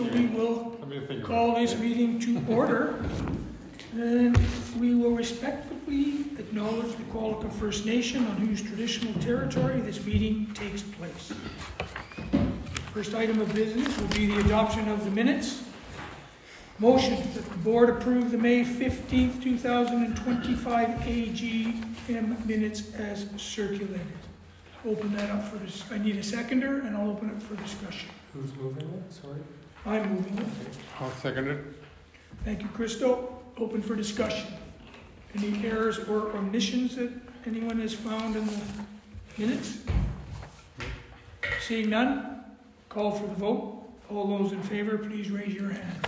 we will call this meeting to order. And we will respectfully acknowledge the Qualicum First Nation on whose traditional territory this meeting takes place. First item of business will be the adoption of the minutes. Motion that the board approve the May 15th, 2025 AGM minutes as circulated. Open that up for this. I need a seconder and I'll open it for discussion. Who's moving it? Sorry. I'm moving it. I'll second it. Thank you, Christo. Open for discussion. Any errors or omissions that anyone has found in the minutes? Seeing none, call for the vote. All those in favor, please raise your hands.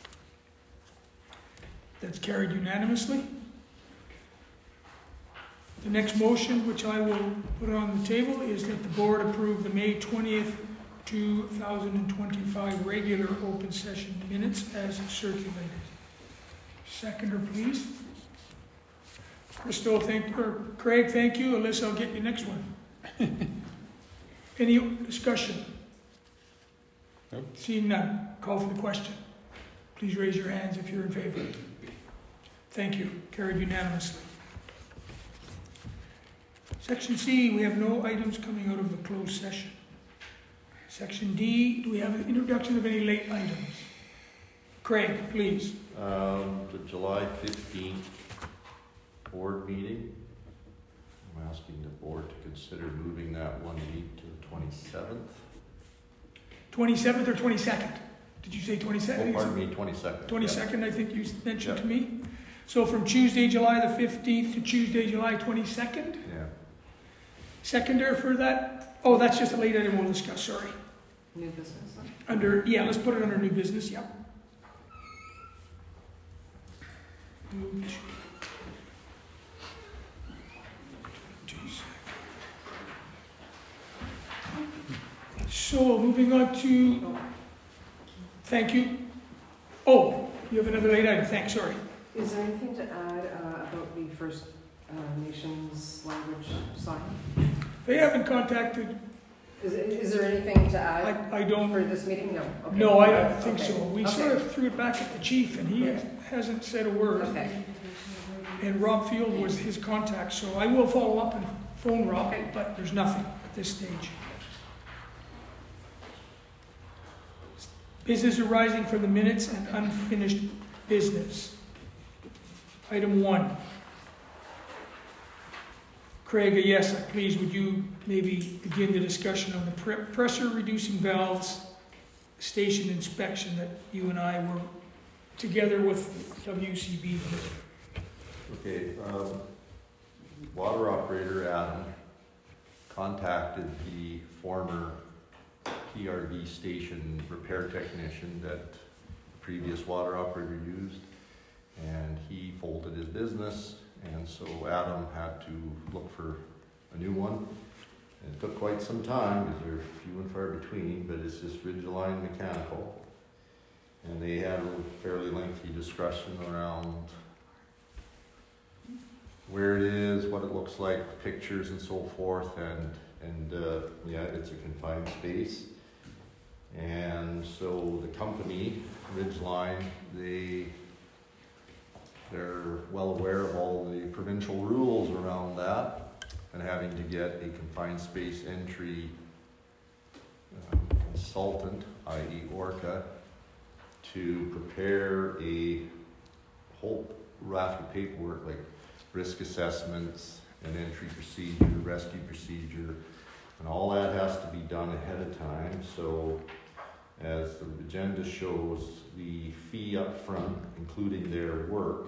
That's carried unanimously. The next motion, which I will put on the table, is that the board approve the May 20th, 2025 regular open session minutes as circulated. Seconder, please. Craig, thank you. Alyssa, I'll get you next one. Any discussion? Nope. Seeing none, call for the question. Please raise your hands if you're in favor. Thank you. Carried unanimously. Section C, we have no items coming out of the closed session. Section D, do we have an introduction of any late items? Craig, please. The July 15th board meeting. I'm asking the board to consider moving that one week to the 27th. 27th or 22nd? Did you say 22nd? Oh, pardon me, 22nd. 22nd, yeah. I think you mentioned to me. So from Tuesday, July the 15th to Tuesday, July 22nd? Yeah. Seconder for that? Oh, that's just a late item we'll discuss, sorry. New business? Let's put it under new business, yeah. So moving on to, thank you. Oh, you have another late item, thanks, sorry. Is there anything to add about the First Nations language sign? They haven't contacted. Is there anything to add I don't, for this meeting? No. Okay. No, I don't think so. We Okay. sort of threw it back at the chief and he hasn't said a word. Okay. And Rob Field was his contact, so I will follow up and phone Rob, Okay. but there's nothing at this stage. Business arising from the minutes and unfinished business. Item 1. Craig, a yes, please, would you maybe begin the discussion on the pressure reducing valves station inspection that you and I were together with WCB. Okay, water operator Adam contacted the former PRV station repair technician that the previous water operator used, and he folded his business, and so Adam had to look for a new one. And it took quite some time because they're few and far between, but it's just Ridgeline Mechanical, and they had a fairly lengthy discussion around where it is, what it looks like, pictures and so forth, and yeah, it's a confined space. And so the company, Ridgeline, they're well aware of all the provincial rules around that and having to get a confined space entry consultant, i.e. Orca, to prepare a whole raft of paperwork like risk assessments, an entry procedure, rescue procedure, and all that has to be done ahead of time. So as the agenda shows, the fee up front, including their work,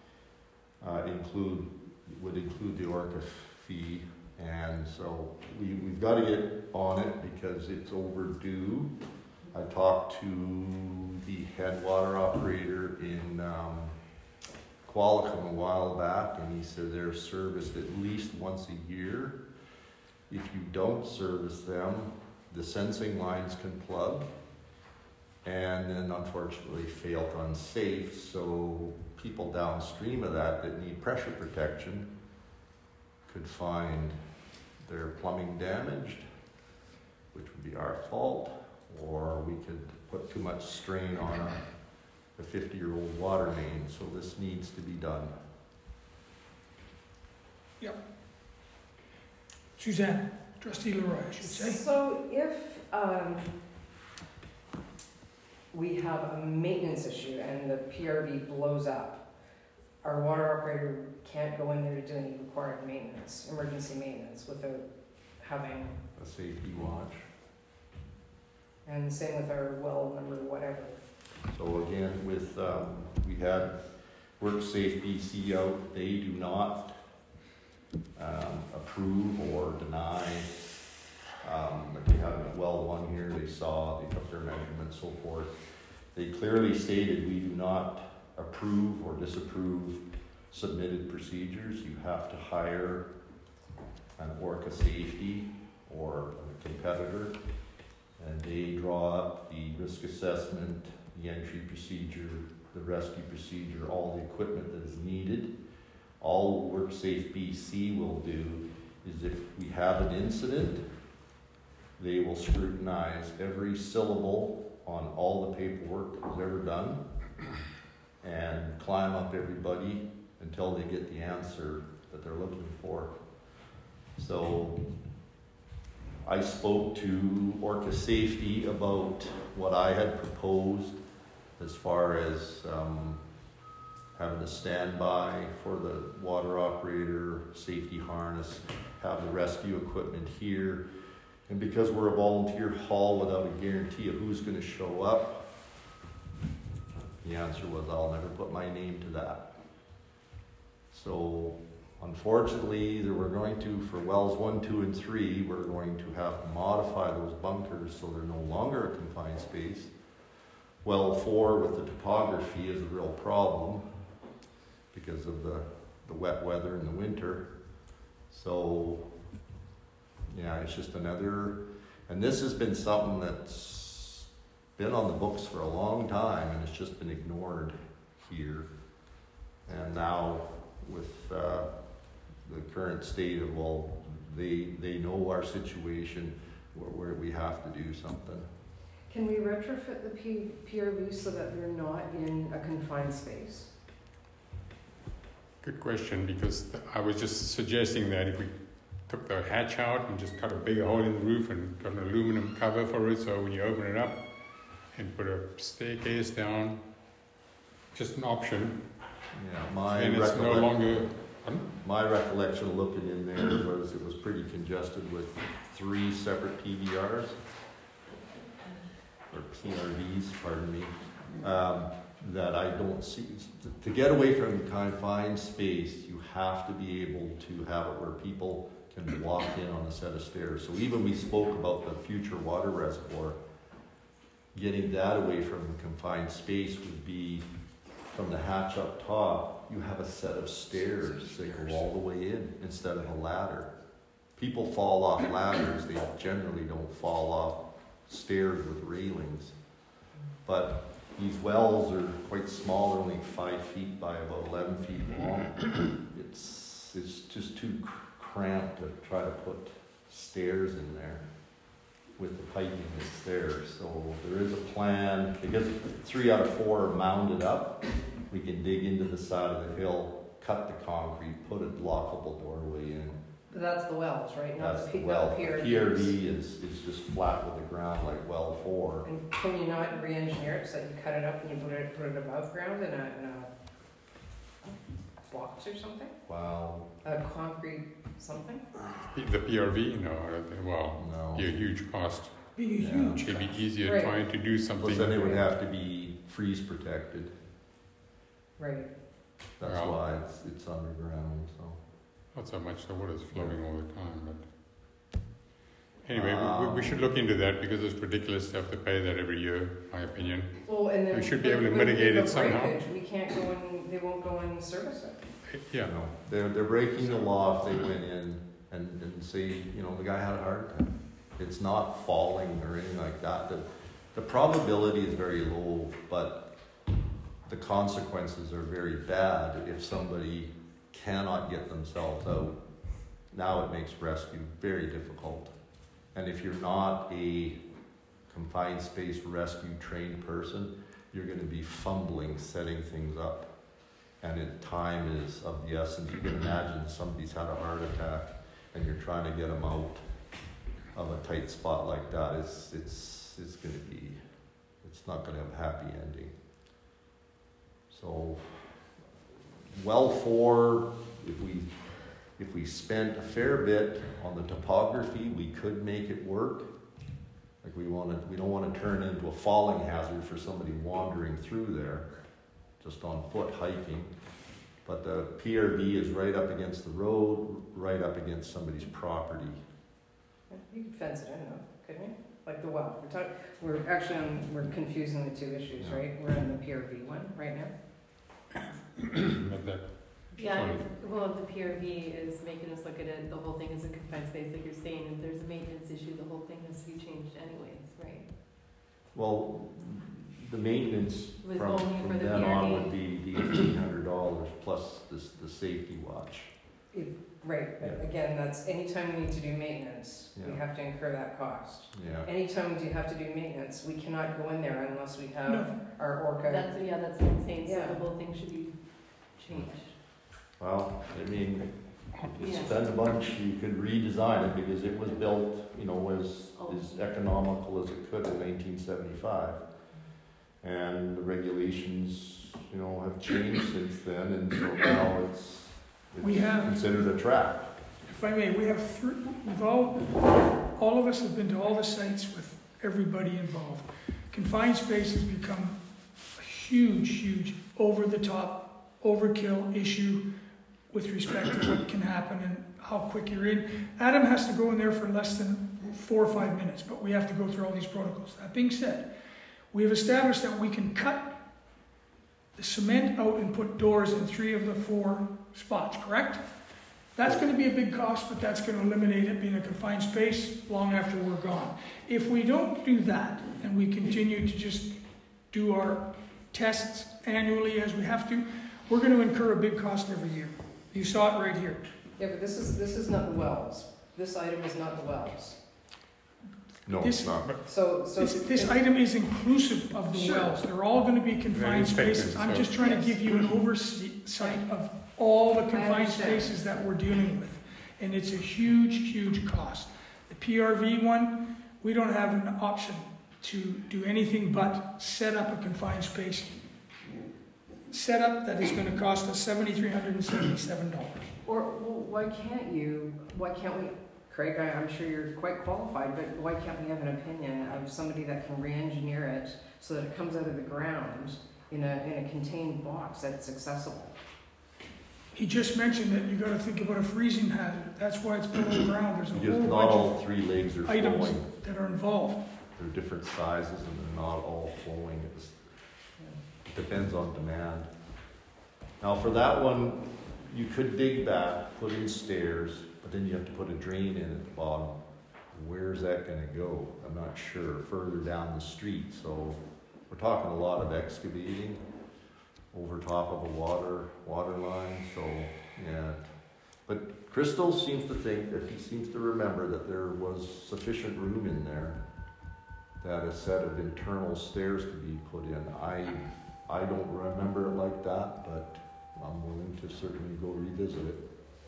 would include the Orca fee, and so we've got to get on it because it's overdue. I talked to the head water operator in Qualicum a while back, and he said they're serviced at least once a year. If you don't service them, the sensing lines can plug and then unfortunately fail to unsafe, so people downstream of that need pressure protection could find their plumbing damaged, which would be our fault, or we could put too much strain on a 50-year-old water main, so this needs to be done. Suzanne, trustee Leroy, I should say. So if we have a maintenance issue and the PRV blows up, our water operator can't go in there to do any required maintenance, emergency maintenance, without having, A safety watch. and same with our well number, whatever. So again, with, we had WorkSafe BC out, they do not approve or deny. If they have a well one here, they saw, they took their measurements, so forth. They clearly stated we do not approve or disapprove submitted procedures. You have to hire an Orca Safety or a competitor, and they draw up the risk assessment, the entry procedure, the rescue procedure, all the equipment that is needed. All WorkSafe BC will do is if we have an incident, they will scrutinize every syllable on all the paperwork that was ever done and climb up everybody until they get the answer that they're looking for. So I spoke to Orca Safety about what I had proposed as far as having a standby for the water operator, safety harness, have the rescue equipment here. And because we're a volunteer haul without a guarantee of who's going to show up, the answer was I'll never put my name to that. So unfortunately, either we're going to, for wells 1, 2, and 3, we're going to have to modify those bunkers so they're no longer a confined space. Well 4 with the topography is a real problem because of the wet weather in the winter. So yeah, it's just another, and this has been something that's been on the books for a long time and it's just been ignored here. And now with the current state of, well, they know our situation where we have to do something. Can we retrofit the PRV so that they're not in a confined space? Good question, because I was just suggesting that if we took the hatch out and just cut a big hole in the roof and got an aluminum cover for it, so when you open it up and put a staircase down, just an option. Yeah, And it's no longer. my recollection of looking in there was it was pretty congested with 3 separate PVRs, or PRVs, pardon me, that I don't see. To get away from confined space, you have to be able to have it where people can walk in on a set of stairs. So even we spoke about the future water reservoir, getting that away from the confined space would be from the hatch up top, you have a set of stairs that go all the way in instead of a ladder. People fall off ladders, they generally don't fall off stairs with railings. But these wells are quite small, they're only 5 feet by about 11 feet long. It's just too cramped to try to put stairs in there with the piping that's there. So there is a plan, because 3 out of 4 are mounded up, we can dig into the side of the hill, cut the concrete, put a lockable doorway in. That's the wells, right? Not That's the the well. PRVs. PRV is just flat with the ground like well 4. And can you not re-engineer it so that you cut it up and you put it above ground in a box or something? Wow. A concrete something? The PRV, no, I don't think, well, No. be a huge cost. Being a Yeah. huge It'd be cost. easier Right. trying to do something. Plus then it would have to be freeze protected. Right. That's Well. why it's underground, so. Not so much the water's flowing all the time, but anyway, we should look into that because it's ridiculous to have to pay that every year, my opinion. Well, and then We should be able to with mitigate the it somehow. breakage, we can't go and, they won't go and service it. Yeah, No, they're breaking the law if they went in and say, the guy had a heart attack. It's not falling or anything like that. The probability is very low, but the consequences are very bad if somebody cannot get themselves out. Now it makes rescue very difficult. And if you're not a confined space rescue trained person, you're gonna be fumbling setting things up. And time is of the essence. You can imagine somebody's had a heart attack and you're trying to get them out of a tight spot like that. It's not gonna have a happy ending. So, if we spent a fair bit on the topography, we could make it work. Like we don't want to turn into a falling hazard for somebody wandering through there, just on foot hiking. But the PRV is right up against the road, right up against somebody's property. You could fence it in though, couldn't you? Like the well. We're confusing the two issues, Yeah. right? We're in the PRV one right now. But that, Yeah, well, the PRV is making us look at it, the whole thing is a confined space, like you're saying, if there's a maintenance issue, the whole thing has to be changed anyways, right? Well, the maintenance With from only for the then on PRV. would be the $1,800 plus the safety watch. Right, but Yeah. again, that's anytime we need to do maintenance, we Yeah. have to incur that cost. Yeah. Anytime we do have to do maintenance, we cannot go in there unless we have No. our orca. That's what I'm saying, so Yeah. the whole thing should be changed. Well, I mean, if you Yeah. spend a bunch, you could redesign it because it was built, as economical as it could in 1975. And the regulations, have changed since then, and so now it's We have- considered a track. If I may, we have all of us have been to all the sites with everybody involved. Confined space has become a huge, over-the-top, overkill issue with respect to what can happen and how quick you're in. Adam has to go in there for less than 4 or 5 minutes, but we have to go through all these protocols. That being said, we have established that we can cut the cement out and put doors in 3 of the 4 spots, correct? That's going to be a big cost, but that's going to eliminate it being a confined space long after we're gone. If we don't do that and we continue to just do our tests annually as we have to, we're going to incur a big cost every year. You saw it right here. Yeah, but this is not the wells. This item is not the wells. No, This- it's not. So This item is inclusive of the Sure. wells. They're all going to be confined inspected, spaces. I'm so- just trying to Yes. give you an oversight of all the confined understand. spaces that we're dealing with. And it's a huge cost. The PRV one, we don't have an option to do anything but set up a confined space setup that is going to cost us $7,377. Or why can't we, Craig, I'm sure you're quite qualified, but why can't we have an opinion of somebody that can re-engineer it so that it comes out of the ground in a contained box that's accessible? He just mentioned that you got to think about a freezing hazard. That's why it's below ground. There's a Because whole not bunch all 3 legs are of items flowing. that are involved. They're different sizes and they're not all flowing. It depends on demand. Now for that one, you could dig back, put in stairs, but then you have to put a drain in at the bottom. Where's that gonna go? I'm not sure. Further down the street, so we're talking a lot of excavating over top of a water line, so yeah. But Crystal seems to think that he seems to remember that there was sufficient room in there that a set of internal stairs could be put in. I don't remember it like that, but I'm willing to certainly go revisit it.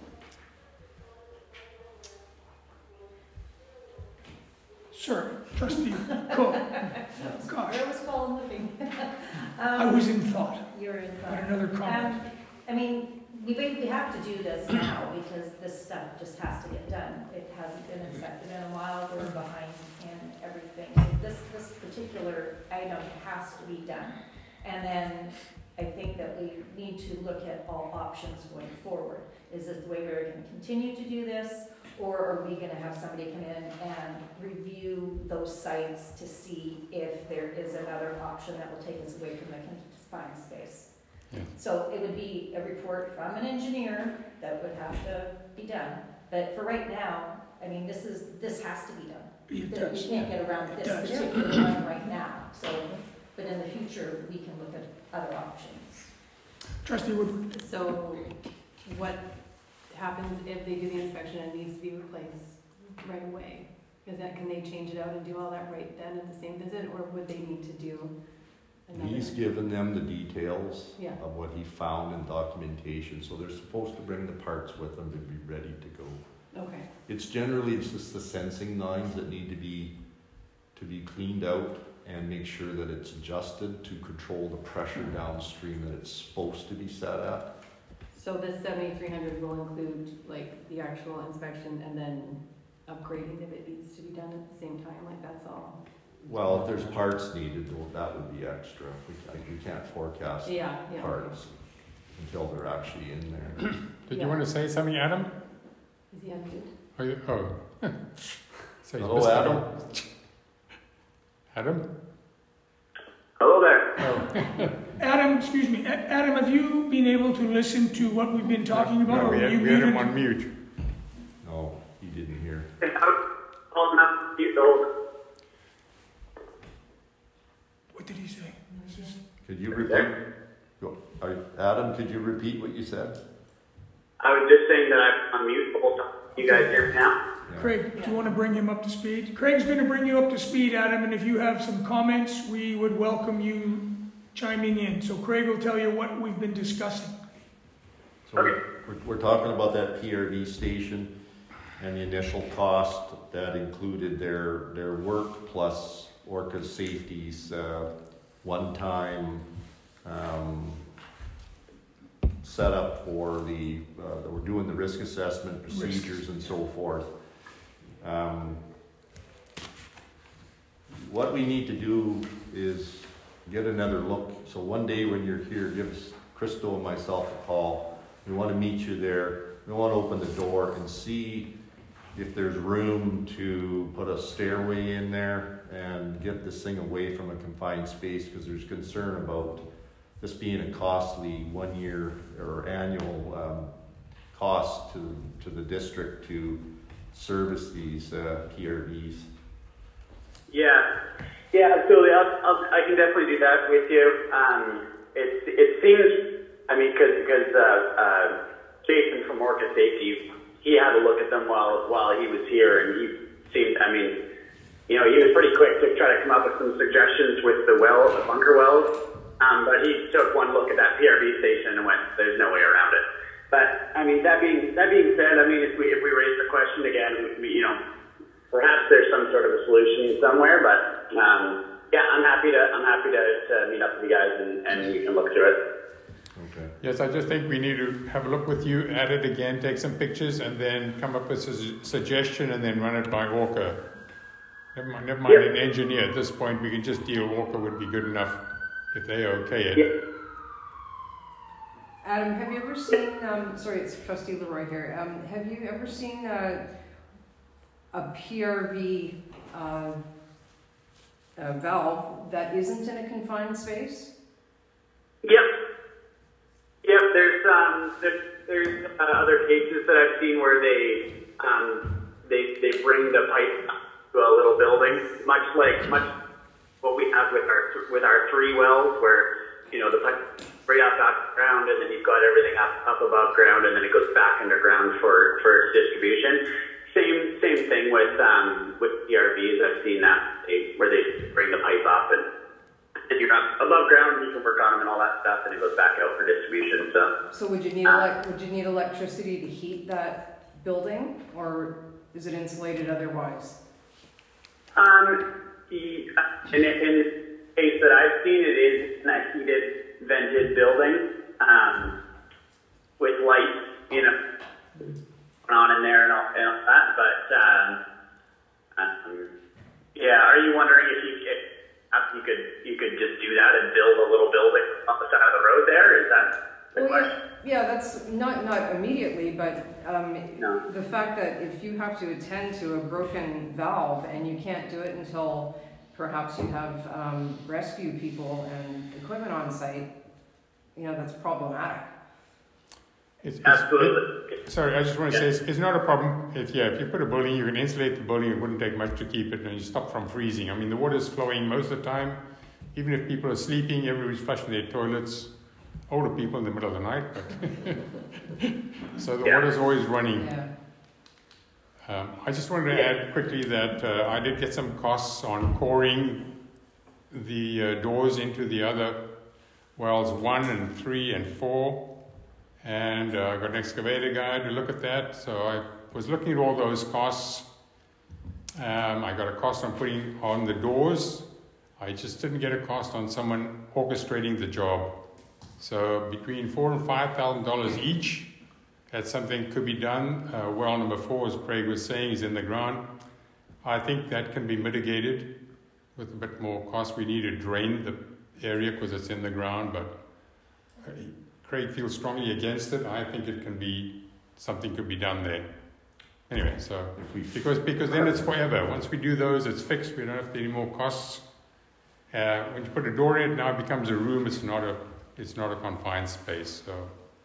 Sir, trustee, go. Gosh, Where was Paul living? I was in thought. You're in Got thought. another comment. I mean, we have to do this now because this stuff just has to get done. It hasn't been inspected in a while, we're behind and everything. This particular item has to be done. And then I think that we need to look at all options going forward. Is this the way we're going to continue to do this? Or are we going to have somebody come in and review those sites to see if there is another option that will take us away from the confined space? Yeah. So it would be a report from an engineer that would have to be done. But for right now, I mean, this has to be done. It We does. can't get around It this does. particular one right now. So, but in the future, we can look at other options. Trustee Woodward. So what happens if they do the inspection and it needs to be replaced right away? Is that, can they change it out and do all that right then at the same visit, or would they need to do another? He's given them the details Yeah. of what he found in documentation, so they're supposed to bring the parts with them to be ready to go. Okay, It's just the sensing lines that need to be cleaned out and make sure that it's adjusted to control the pressure downstream that it's supposed to be set at. so this 7,300 will include like the actual inspection and then upgrading if it needs to be done at the same time, like that's all? Well, if there's parts needed, though, that would be extra. We can't forecast Yeah. parts until they're actually in there. Did Yeah. you want to say something, Adam? Is he unmuted? So Hello, Adam. Adam? Hello there. Oh. Adam, excuse me, Adam, have you been able to listen to what we've been talking about? No, or we were had you him muted? on mute. No, he didn't hear. I was calling up you told. What did he say? Could you repeat? Adam, could you repeat what you said? I was just saying that I'm on mute the whole time. You guys hear me now? Yeah. Craig, do you want to bring him up to speed? Craig's going to bring you up to speed, Adam, and if you have some comments, we would welcome you chiming in. So Craig will tell you what we've been discussing. So we're talking about that PRV station and the initial cost that included their work plus Orca Safety's one-time setup for that we're doing the risk assessment procedures and so forth. What we need to do is get another look. So one day when you're here, give us, Christo and myself a call. We want to meet you there. We want to open the door and see if there's room to put a stairway in there and get this thing away from a confined space, because there's concern about this being a costly 1 year or annual cost to the district to service these PRVs. Yeah, absolutely. I can definitely do that with you. It seems, I mean, because Jason from Orca Safety, he had a look at them while he was here, and he seemed, I mean, you know, he was pretty quick to try to come up with some suggestions with the bunker wells. But he took one look at that PRV station and went, "There's no way around it." But I mean, that being said, I mean, if we raise the question again, you know, perhaps there's some sort of a solution somewhere. But yeah, I'm happy to meet up with you guys and we can look through it. Okay. Yes, I just think we need to have a look with you at it again, take some pictures, and then come up with a suggestion, and then run it by Orca. Never mind an engineer. At this point, we can just deal. Orca would be good enough if they okay it. Yeah. Adam, have you ever seen, sorry, it's Trustee Leroy here. Have you ever seen a PRV valve that isn't in a confined space? Yep. There's other cases that I've seen where they bring the pipe to a little building, much what we have with our 3 wells, where, you know, the pipe right up ground, and then you've got everything up above ground, and then it goes back underground for distribution. Same thing with PRVs. I've seen that where they bring the pipe up, and you're up above ground, and you can work on them and all that stuff, and it goes back out for distribution. So would you need electricity to heat that building, or is it insulated otherwise? In the case that I've seen, it is a heated, vented building with lights, you know, on in there and all that. But yeah, are you wondering if you could just do that and build a little building on the side of the road there? Is that the question? Yeah, that's not immediately, but No. the fact that if you have to attend to a broken valve and you can't do it until perhaps you have rescue people and equipment on site, you know, that's problematic. Absolutely. Sorry, I just want to say it's not a problem if you put a building, you can insulate the building, it wouldn't take much to keep it, and you stop from freezing. I mean, the water's flowing most of the time. Even if people are sleeping, everybody's flushing their toilets. Older people in the middle of the night, but so the water's always running. Yeah. I just wanted to add quickly that I did get some costs on coring the doors into the other wells 1 and 3 and 4, and I got an excavator guy to look at that. So I was looking at all those costs. I got a cost on putting on the doors. I just didn't get a cost on someone orchestrating the job. So between $4,000 and $5,000 each, that's something could be done. Well number 4, as Craig was saying, is in the ground. I think that can be mitigated with a bit more cost. We need to drain the area because it's in the ground, but Craig feels strongly against it. I think it can be, something could be done there. Anyway, so because then it's forever. Once we do those, it's fixed. We don't have any more costs. When you put a door in, it now becomes a room. It's not a confined space. So.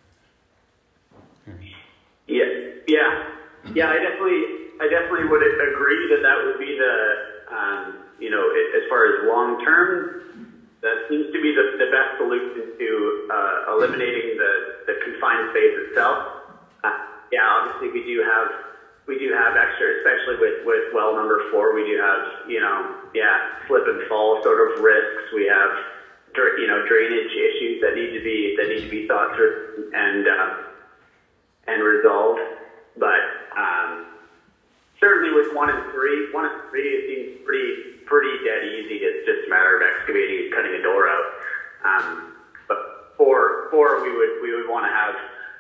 Yeah. I definitely would agree that would be the, as far as long term, that seems to be the best solution to eliminating the confined space itself. Obviously we do have extra, especially with well number 4. We do have slip and fall sort of risks. We have drainage issues that need to be thought through and resolved. But certainly with 1 and 3, it seems pretty dead easy. It's just a matter of excavating and cutting a door out. But 4 we would want to have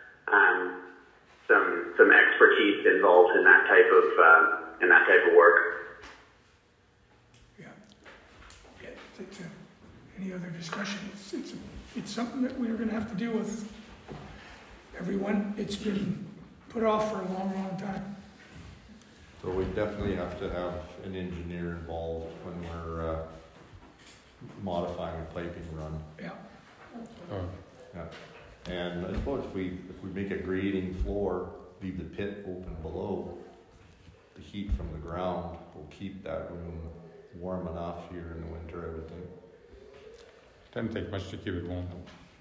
some expertise involved in that type of work. Any other discussion? It's something that we're going to have to deal with. Everyone, it's been put off for a long, long time. So we definitely have to have an engineer involved when we're modifying a piping run. Yeah. And I suppose if we make a grading floor, leave the pit open below, the heat from the ground will keep that room warm enough here in the winter, I would think. Doesn't take much to keep it warm.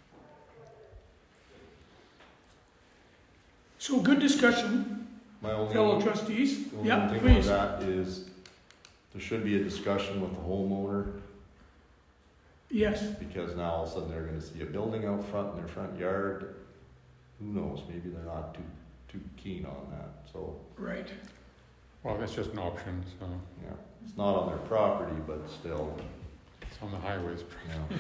So good discussion, fellow trustees. Yeah, thing please. About that is there should be a discussion with the homeowner. Yes. Because now all of a sudden they're going to see a building out front in their front yard. Who knows? Maybe they're not too keen on that. So. Right. Well, that's just an option. So. Yeah, it's not on their property, but still. It's on the highways. Yeah.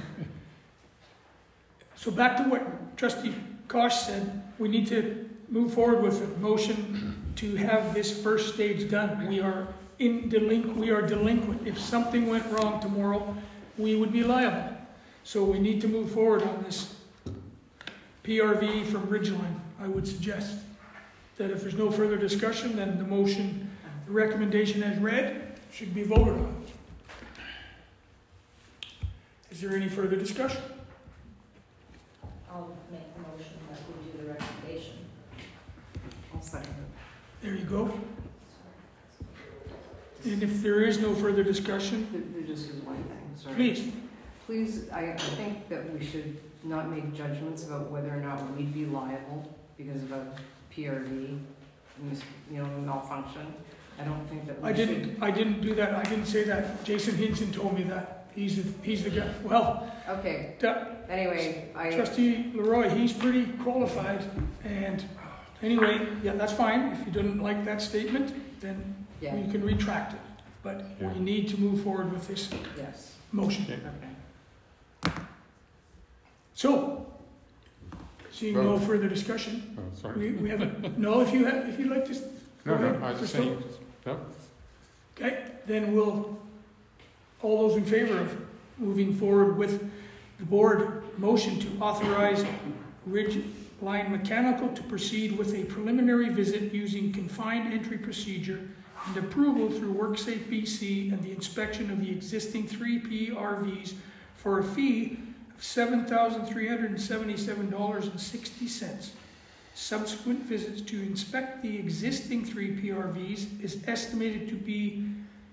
So back to what Trustee Kosh said, we need to move forward with a motion to have this first stage done. We are delinquent. If something went wrong tomorrow, we would be liable. So we need to move forward on this PRV from Ridgeline. I would suggest that if there's no further discussion, then the recommendation as read should be voted on. Is there any further discussion? I'll make the motion that we do the recommendation. I'll second it. There you go. And if there is no further discussion, There just is one thing, sorry. please. Please, I think that we should not make judgments about whether or not we'd be liable because of a PRV, malfunction. I don't think that we should. I didn't do that. I didn't say that. Jason Hinson told me that. He's the guy. Well, okay. Anyway, Trustee Leroy, he's pretty qualified. And anyway, yeah, that's fine. If you didn't like that statement, then we can retract it. But we need to move forward with this motion. Okay. So, seeing no further discussion, we have a, no. If you'd like to. No, I was just saying. No. Okay, then all those in favor of moving forward with the board motion to authorize Ridgeline Mechanical to proceed with a preliminary visit using confined entry procedure and approval through WorkSafe BC and the inspection of the existing 3 PRVs for a fee of $7,377.60. Subsequent visits to inspect the existing 3 PRVs is estimated to be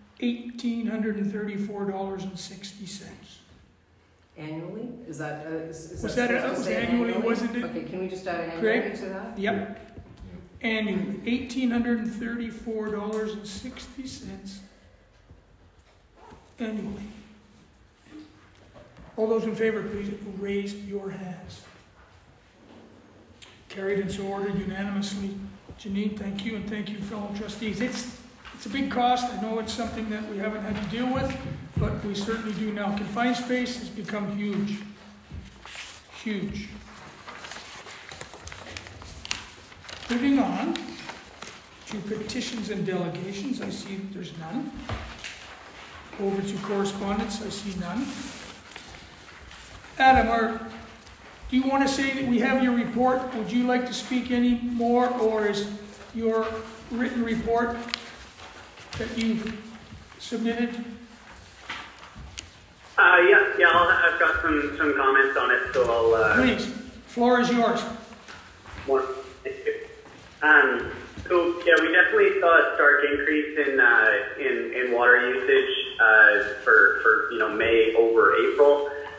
$1,834.60. Annually? Is that was that annually, wasn't it? Okay, can we just add an Craig? annually to that? Yep. annually, $1,834.60 annually. All those in favor, please raise your hands. Carried and so ordered unanimously. Janine, thank you, and thank you, fellow trustees. It's a big cost. I know it's something that we haven't had to deal with, but we certainly do now. Confined space has become huge. Huge. Moving on to petitions and delegations. I see there's none. Over to correspondence. I see none. Adam, do you want to say that we have your report? Would you like to speak any more, or is your written report that you've submitted? I've got some comments on it, so I'll. Please, floor is yours. We definitely saw a stark increase in water usage for May over April.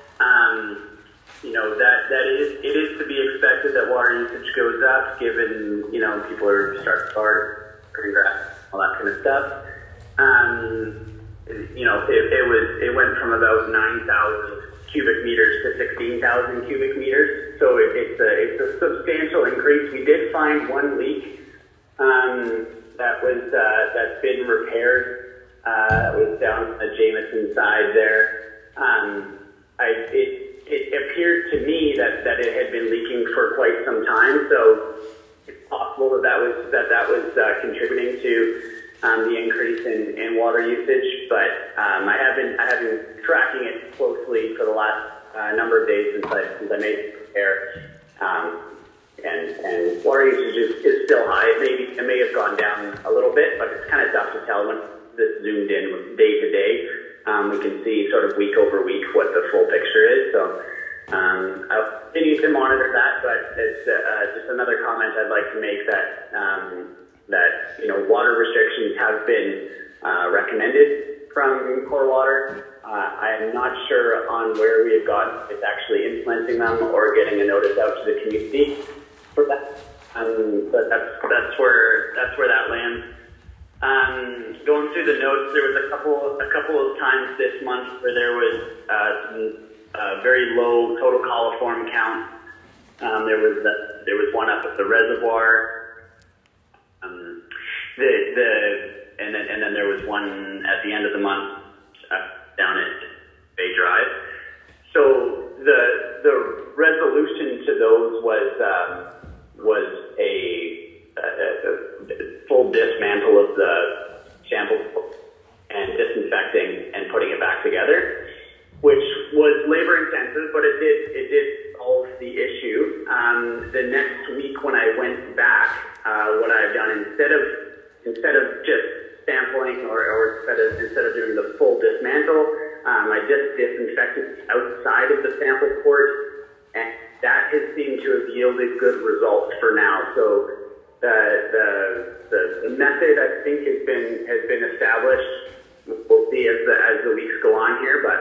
It is to be expected that water usage goes up, given people are starting cutting grass, all that kind of stuff. It went from about 9,000 cubic meters to 16,000 cubic meters, so it's a substantial increase. We did find one leak that's been repaired. It was down the Jameson side there. It appeared to me that it had been leaking for quite some time, so it's possible that was contributing to the increase in water usage. But I have been tracking it closely for the last number of days since I made the repair. And water usage is still high. It may have gone down a little bit, but it's kind of tough to tell when this zoomed in day to day. We can see sort of week over week what the full picture is. So I'll continue to monitor that, but it's just another comment I'd like to make that water restrictions have been recommended from Core Water. I am not sure on where we have gotten with actually implementing them or getting a notice out to the community for that. But that's where that lands. Going through the notes, there was a couple of times this month where there was some very low total coliform count. There was one up at the reservoir. And then there was one at the end of the month down at Bay Drive. So the resolution to those was a full dismantle of the sample and disinfecting and putting it back together, which was labor intensive, but it did solve the issue. The next week when I went back, what I've done instead of just sampling or instead of doing the full dismantle, I just disinfected outside of the sample port, and that has seemed to have yielded good results for now. So the method, I think, has been established. We'll see as the weeks go on here, but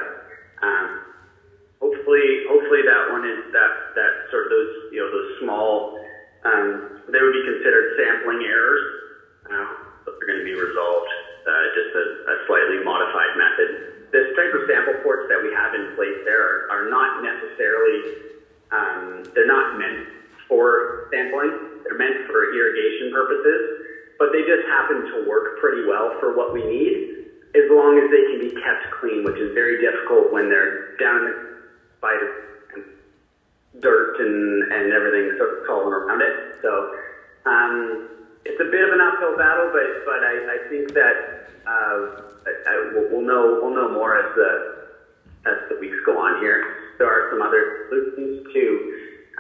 hopefully that one is that sort of those small they would be considered sampling errors, but they're going to be resolved just a slightly modified method. This type of sample ports that we have in place there are not necessarily they're not meant for sampling. They're meant for irrigation purposes, but they just happen to work pretty well for what we need, as long as they can be kept clean, which is very difficult when they're down by the dirt and everything sort of crawling around it. So it's a bit of an uphill battle, but I think that we'll know more as the weeks go on here. There are some other solutions to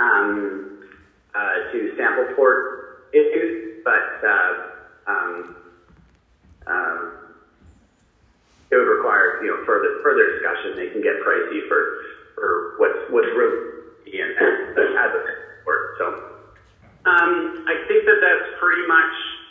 sample port issues, but it would require further discussion. They can get pricey for what's really as a port. So I think that's pretty much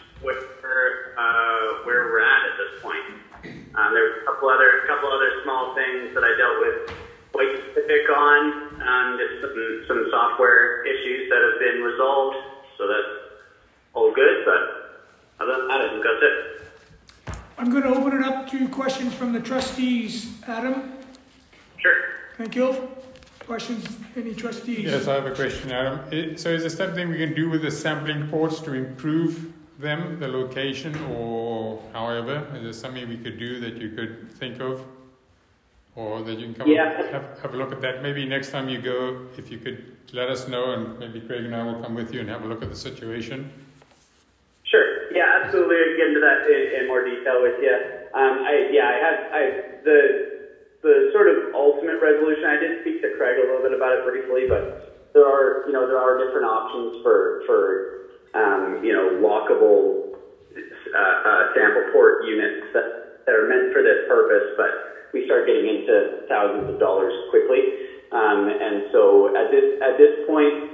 where we're at this point. There's a couple other small things that I dealt with quite specific on, just some software issues that have been resolved. So that's all good. But other than that, I think that's it. I'm going to open it up to questions from the trustees. Adam? Sure. Thank you. Questions, any trustees? Yes, I have a question, Adam. So is there something we can do with the sampling ports to improve them, the location, or however? Is there something we could do that you could think of? Or that you can come have a look at that? Maybe next time you go, if you could let us know, and maybe Craig and I will come with you and have a look at the situation. Sure. Yeah, absolutely. I can get into that in more detail with you. The sort of ultimate resolution. I did speak to Craig a little bit about it briefly, but there are different options for lockable sample port units that are meant for this purpose, but we start getting into thousands of dollars quickly. And so at this point,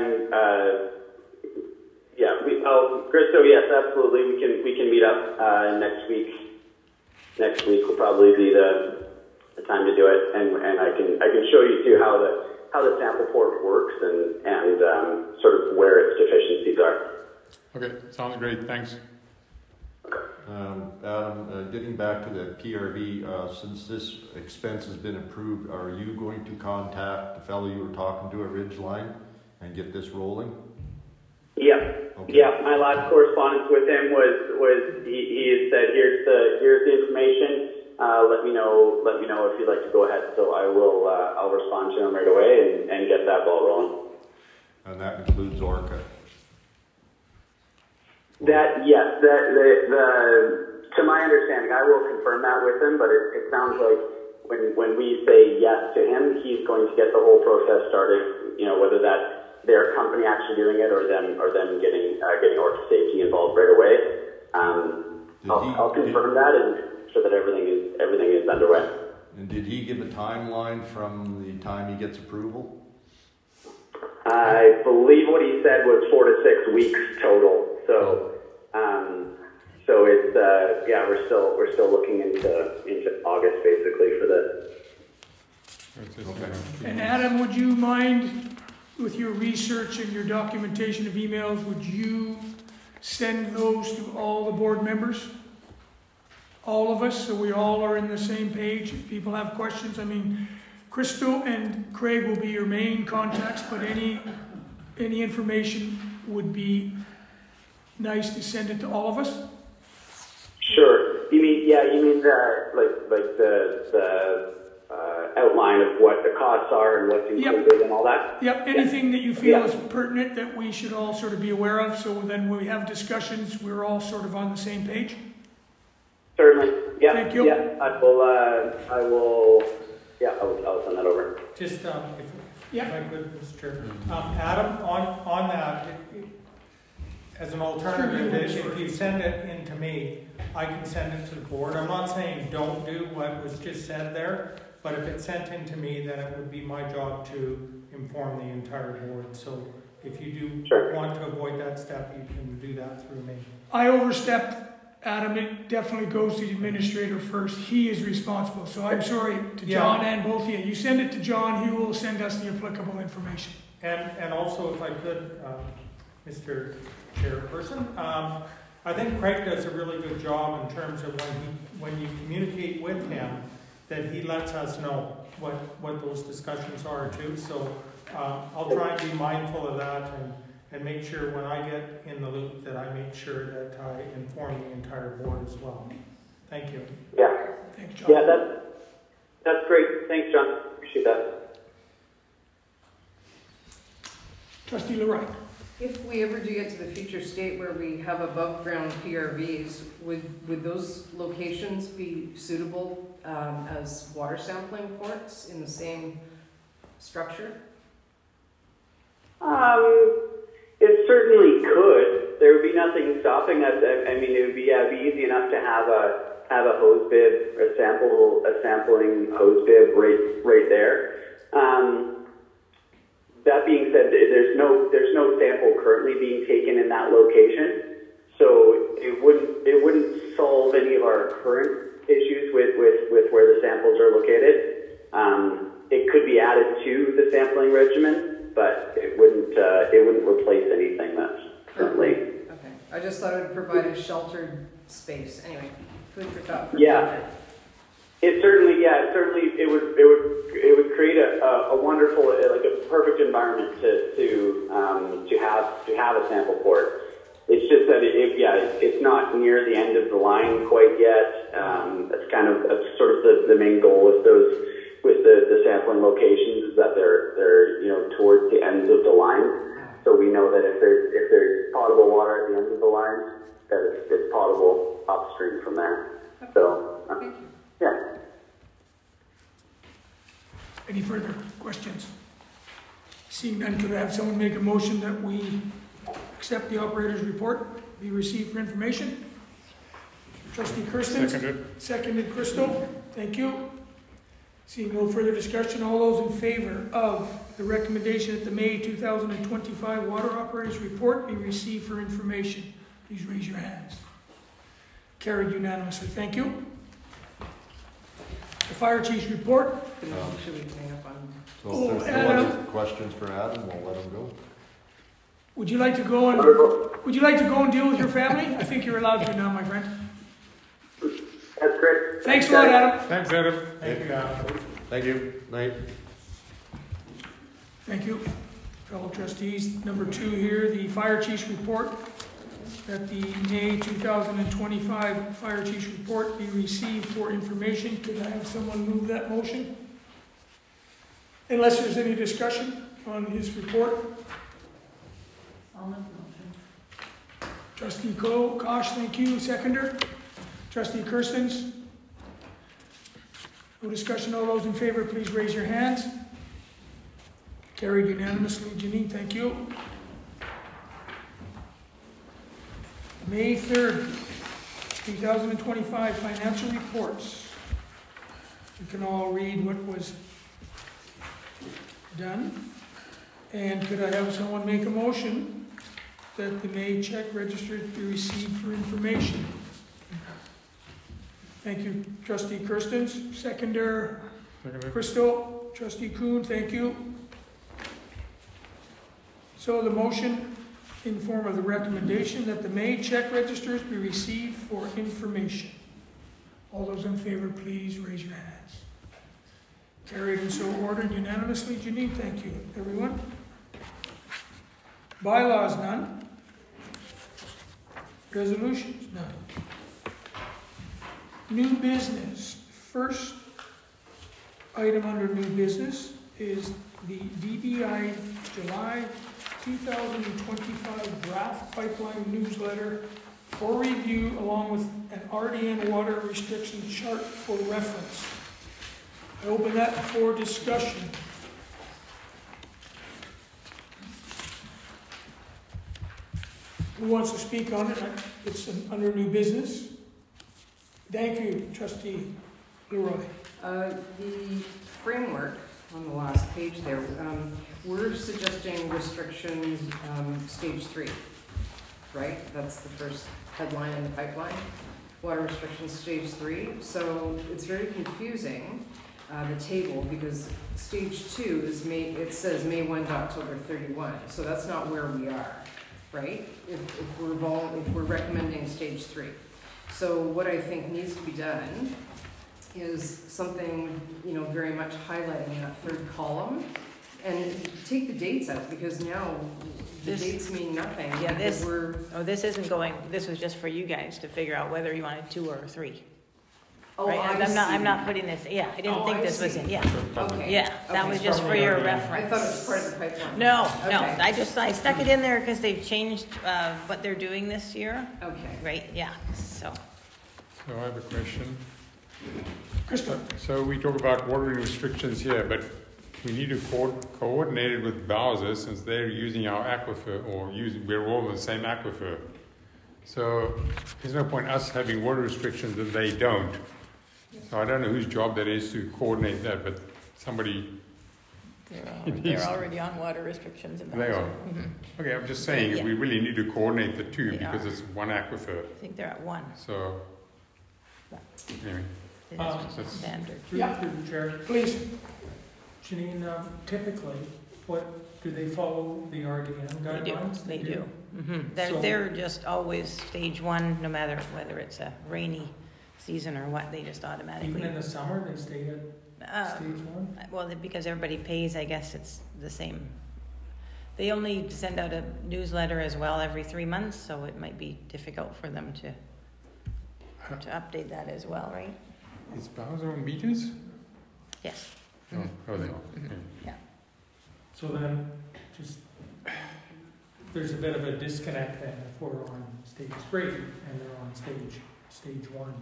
Christo, yes, absolutely. We can meet up next week. Next week will probably be the time to do it, and I can show you too how the sample port works and sort of where its deficiencies are. Okay, sounds great. Thanks. Adam, getting back to the PRV, since this expense has been approved, are you going to contact the fellow you were talking to at Ridgeline and get this rolling? Yeah. Okay. Yeah, my last correspondence with him was he had said, here's the information. Let me know if you'd like to go ahead. So I will I'll respond to him right away and get that ball rolling. And that includes Orca. To my understanding, I will confirm that with him. But it sounds like when we say yes to him, he's going to get the whole process started. You know, whether that's their company actually doing it or them getting Orca Safety involved right away. I'll confirm that and so that everything is underway. And did he give a timeline from the time he gets approval? I believe what he said was 4 to 6 weeks total. So it's we're still looking into August basically for this. Okay. And Adam, would you mind, with your research and your documentation of emails, would you send those to all the board members? All of us, so we all are in the same page. If people have questions, I mean, Crystal and Craig will be your main contacts, but any information would be nice to send it to all of us. Sure. You mean the outline of what the costs are and what's included and all that? Yep. Anything that you feel is pertinent that we should all sort of be aware of, so then when we have discussions, we're all sort of on the same page. Certainly. Yeah. Thank you. Yeah. I will. Yeah. I'll send that over. Just if I could, Mr. Chair. Adam, on that, as an alternative, if you send it in to me, I can send it to the board. I'm not saying don't do what was just said there, but if it's sent in to me, then it would be my job to inform the entire board. So if you do want to avoid that step, you can do that through me. I overstepped, Adam. It definitely goes to the administrator first. He is responsible. So I'm sorry to John and both of you. You send it to John, he will send us the applicable information. And also, if I could, Mr. Chairperson, I think Craig does a really good job in terms of when you communicate with him, that he lets us know what those discussions are too. So I'll try and be mindful of that and make sure when I get in the loop that I make sure that I inform the entire board as well. Thank you. Yeah. Thanks, John. Yeah, that's great. Thanks, John. Appreciate that. Trustee Leroy. If we ever do get to the future state where we have above ground PRVs, would those locations be suitable as water sampling ports in the same structure? It certainly could. There would be nothing stopping us. I mean, it would be easy enough to have a hose bib, a sampling hose bib right there. That being said, there's no sample currently being taken in that location, so it wouldn't solve any of our current issues with where the samples are located. It could be added to the sampling regimen, but it wouldn't replace anything that's currently I just thought it would provide a sheltered space. Anyway, food for thought for Yeah. future. It certainly it would create a wonderful, like a perfect environment to have a sample port. It's just that it's not near the end of the line quite yet. That's sort of the main goal with the sampling locations, is that they're towards the ends of the line. So we know that if there's potable water at the end of the line, that it's potable upstream from there. So yeah. Any further questions? Seeing none, could I have someone make a motion that we accept the operator's report, be received for information? Trustee Kirsten? Seconded. Seconded, Crystal. Thank you. Seeing no further discussion, all those in favor of the recommendation that the May 2025 Water Operators Report be received for information, please raise your hands. Carried unanimously. Thank you. The Fire Chief's report. Should we hang up on? So if there's no other questions for Adam, we'll let him go. Would you like to go and deal with your family? I think you're allowed to now, my friend. That's great. Thanks a lot, Adam. Thanks, Adam. Thank you, Adam. Thank you. Night. Thank you, fellow trustees. Number 2 here, the Fire Chief's report, that the May 2025 Fire Chief's report be received for information. Could I have someone move that motion? Unless there's any discussion on his report. I'll make the motion. Trustee Kosh, thank you. Seconder. Trustee Kirstens. No discussion. All those in favor, please raise your hands. Carried unanimously. Janine, thank you. May 3rd, 2025 financial reports. You can all read what was done. And could I have someone make a motion that the May check registers be received for information? Thank you, Trustee Kirstens. Seconder, Seconded. Crystal. Trustee Kuhn, thank you. So the motion in form of the recommendation that the May check registers be received for information. All those in favor, please raise your hands. Carried and so ordered unanimously. Janine, thank you. Everyone? Bylaws, none. Resolutions, none. New business. First item under new business is the DBI July 2025 draft pipeline newsletter for review, along with an RDN water restriction chart for reference. I open that for discussion. Who wants to speak on it? It's under new business. Thank you, Trustee Leroy. The framework on the last page there, we're suggesting restrictions, stage 3, right? That's the first headline in the pipeline. Water restrictions stage 3. So it's very confusing, the table, because stage 2 is it says May 1 to October 31. So that's not where we are, right? If we're recommending stage 3. So what I think needs to be done is something, very much highlighting that third column, and take the dates out, because now the dates mean nothing. Yeah, because this isn't going, this was just for you guys to figure out whether you wanted 2 or 3. Oh, right? I see. I'm not putting this, I didn't think this was in, Okay. Yeah, that was just for your reference. I thought it was part of the pipeline. No, Okay. I stuck it in there because they've changed what they're doing this year, Okay. right? Yeah, so. So I have a question. Crystal. So we talk about watering restrictions here, but we need to coordinate it with Bowser, since they're using our aquifer, we're all in the same aquifer. So there's no point us having water restrictions and they don't. So I don't know whose job that is to coordinate that, but somebody. They're already on water restrictions in the They are. Mm-hmm. Okay, I'm just saying, Yeah. we really need to coordinate the two, They because are. it's one aquifer. I think they're at 1. So, anyway. It Um, is just standard. Through the chair. Please. Janine, typically, What, do they follow the RDN guidelines? They do. Mm-hmm. So- They're just always stage 1, no matter whether it's a rainy season or what, they just automatically. Even in the summer, they stay at stage 1? Well, because everybody pays, I guess it's the same. They only send out a newsletter as well every 3 months, so it might be difficult for them to update that as well, right? Is Bowser on meters? Yes. Oh, oh, they are. Mhm. Okay. Yeah. So then, just, there's a bit of a disconnect then if we're on stage 3 and they're on stage 1.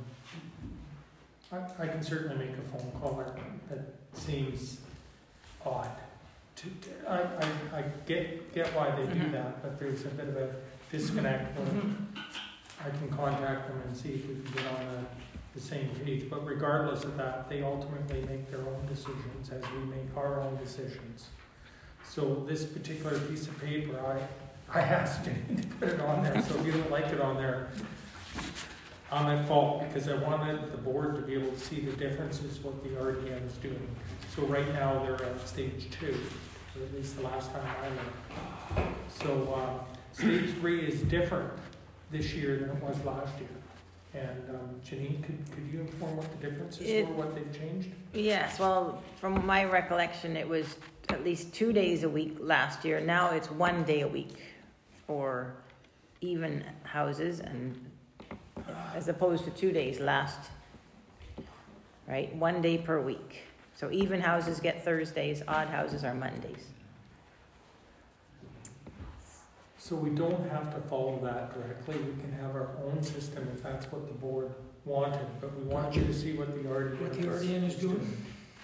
I can certainly make a phone call that seems odd. I get why they do Mhm. that, but there's a bit of a disconnect when I can contact them and see if we can get on the same page. But regardless of that, they ultimately make their own decisions as we make our own decisions. So this particular piece of paper, I asked you to put it on there, so if you don't like it on there, I'm at fault because I wanted the board to be able to see the differences what the RDN is doing. So right now they're at stage 2, or at least the last time I looked. So stage 3 is different this year than it was last year. And Janine, could you inform what the differences were, what they've changed? Yes, well, from my recollection, it was at least 2 days a week last year. Now it's 1 day a week for even houses, and as opposed to 2 days last, right? 1 day per week. So even houses get Thursdays, odd houses are Mondays. So we don't have to follow that directly. We can have our own system if that's what the board wanted, but we want you to see what the RDN is doing.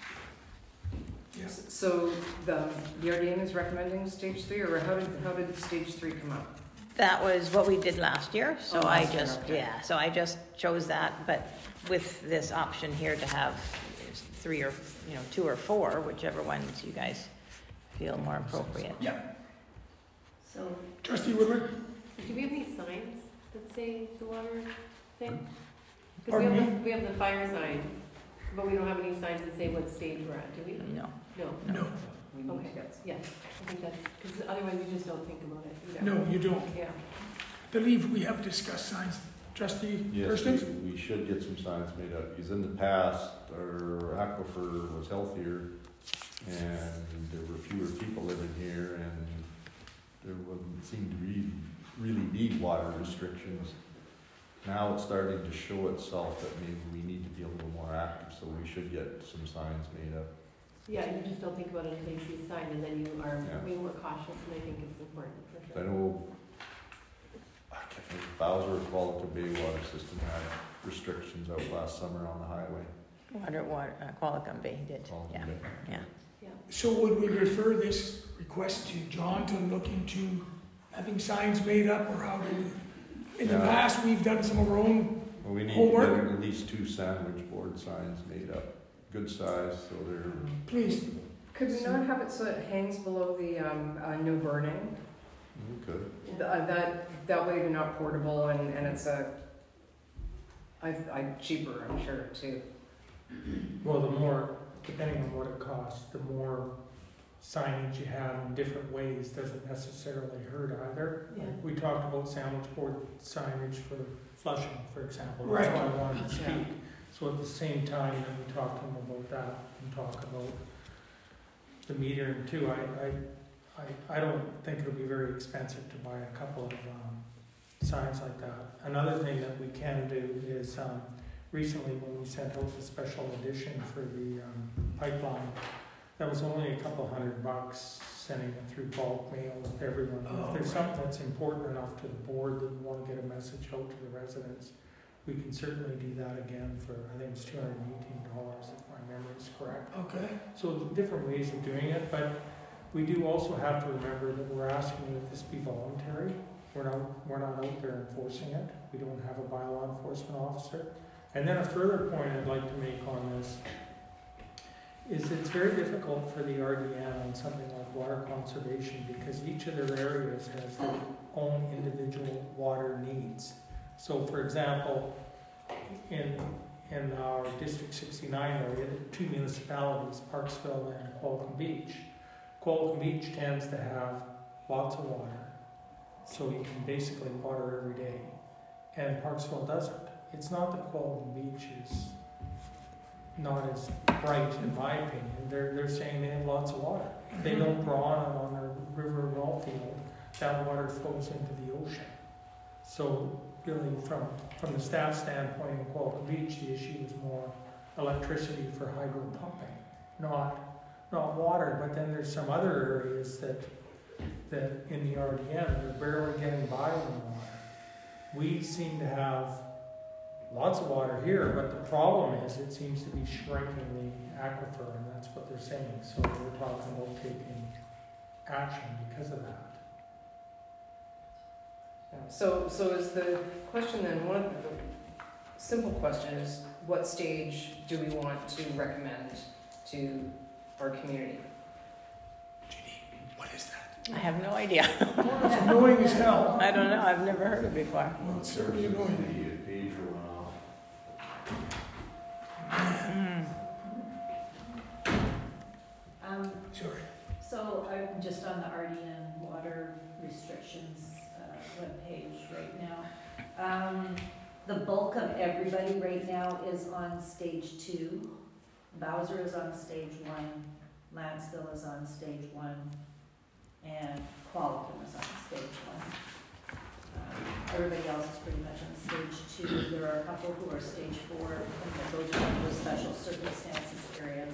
Yes. So the RDN is recommending stage 3, or how did stage 3 come up? That was what we did last year, so Oh, I last year, just, okay. yeah, so I just chose that, but with this option here to have 3 or, 2 or 4, whichever ones you guys feel more appropriate. Yeah. So, Trustee Woodward? do we have any signs that say the water thing? Because Pardon me? we have the fire sign, but we don't have any signs that say what stage we're at, do we? No. No. No. We need Okay. to get Yes, I think that's, because otherwise we just don't think about it either. No, you don't. Yeah. Believe we have discussed signs. Trustee Yes, Kirsten? we should get some signs made up, because in the past, our aquifer was healthier, and there were fewer people living here, and there wouldn't seem to really be water restrictions. Now it's starting to show itself that maybe we need to be a little more active, so we should get some signs made up. Yeah, you just don't think about it until you see a sign, and then you are Yeah. way more cautious, and I think it's important for I sure. know, I can't remember, Bowser or Qualica Bay water system had restrictions out last summer on the highway. Qualicum Bay did, Qualicum yeah, Bay. yeah. So would we refer this request to John to look into having signs made up, or how do we? In the Yeah. past, we've done some of our own. Well, we need to Homework? get at least 2 sandwich board signs made up, good size, so they're, Please. Could we not have it so it hangs below the no burning? good. That way they're not portable, and it's cheaper, I'm sure, too. Well, the more, depending on what it costs, the more signage you have in different ways doesn't necessarily hurt either. Yeah. We talked about sandwich board signage for Flushing, for example. Right. That's why I wanted to Yeah. speak. So at the same time that we talk to them about that and talk about the metering too, I don't think it'll be very expensive to buy a couple of signs like that. Another thing that we can do is recently when we sent out the special edition for the pipeline, that was only a couple $100 sending it through bulk mail with everyone. Oh, If there's right. something that's important enough to the board that we want to get a message out to the residents, we can certainly do that again for, I think it's $218 if my memory is correct. Okay. So different ways of doing it, but we do also have to remember that we're asking that this be voluntary. We're not out there enforcing it. We don't have a bylaw enforcement officer. And then a further point I'd like to make on this is it's very difficult for the RDN on something like water conservation because each of their areas has their own individual water needs. So for example, in our District 69 area, the 2 municipalities, Parksville and Qualicum Beach. Qualicum Beach tends to have lots of water, so you can basically water every day, and Parksville doesn't. It's not that Qualicum Beach is not as bright, in my opinion. They're saying they have lots of water. They don't draw on their river well field. That water flows into the ocean. So really, from the staff standpoint in Qualicum Beach, the issue is more electricity for hydro pumping, not water. But then there's some other areas that in the RDM they're barely getting by on water. We seem to have lots of water here, but the problem is it seems to be shrinking the aquifer, and that's what they're saying. So we're talking about taking action because of that. So is the question then, one of the simple question is, what stage do we want to recommend to our community? What is that? I have no idea. It's annoying as hell. I don't know. I've never heard it before. Well, it's certainly annoying. Sorry. So I'm just on the RDN water restrictions webpage right now. The bulk of everybody right now is on stage 2. Bowser is on stage 1, Lansdale is on stage 1, and Qualicum is on stage 1. Everybody else is pretty much on stage 2. There are a couple who are stage 4, and those are one of the special circumstances areas.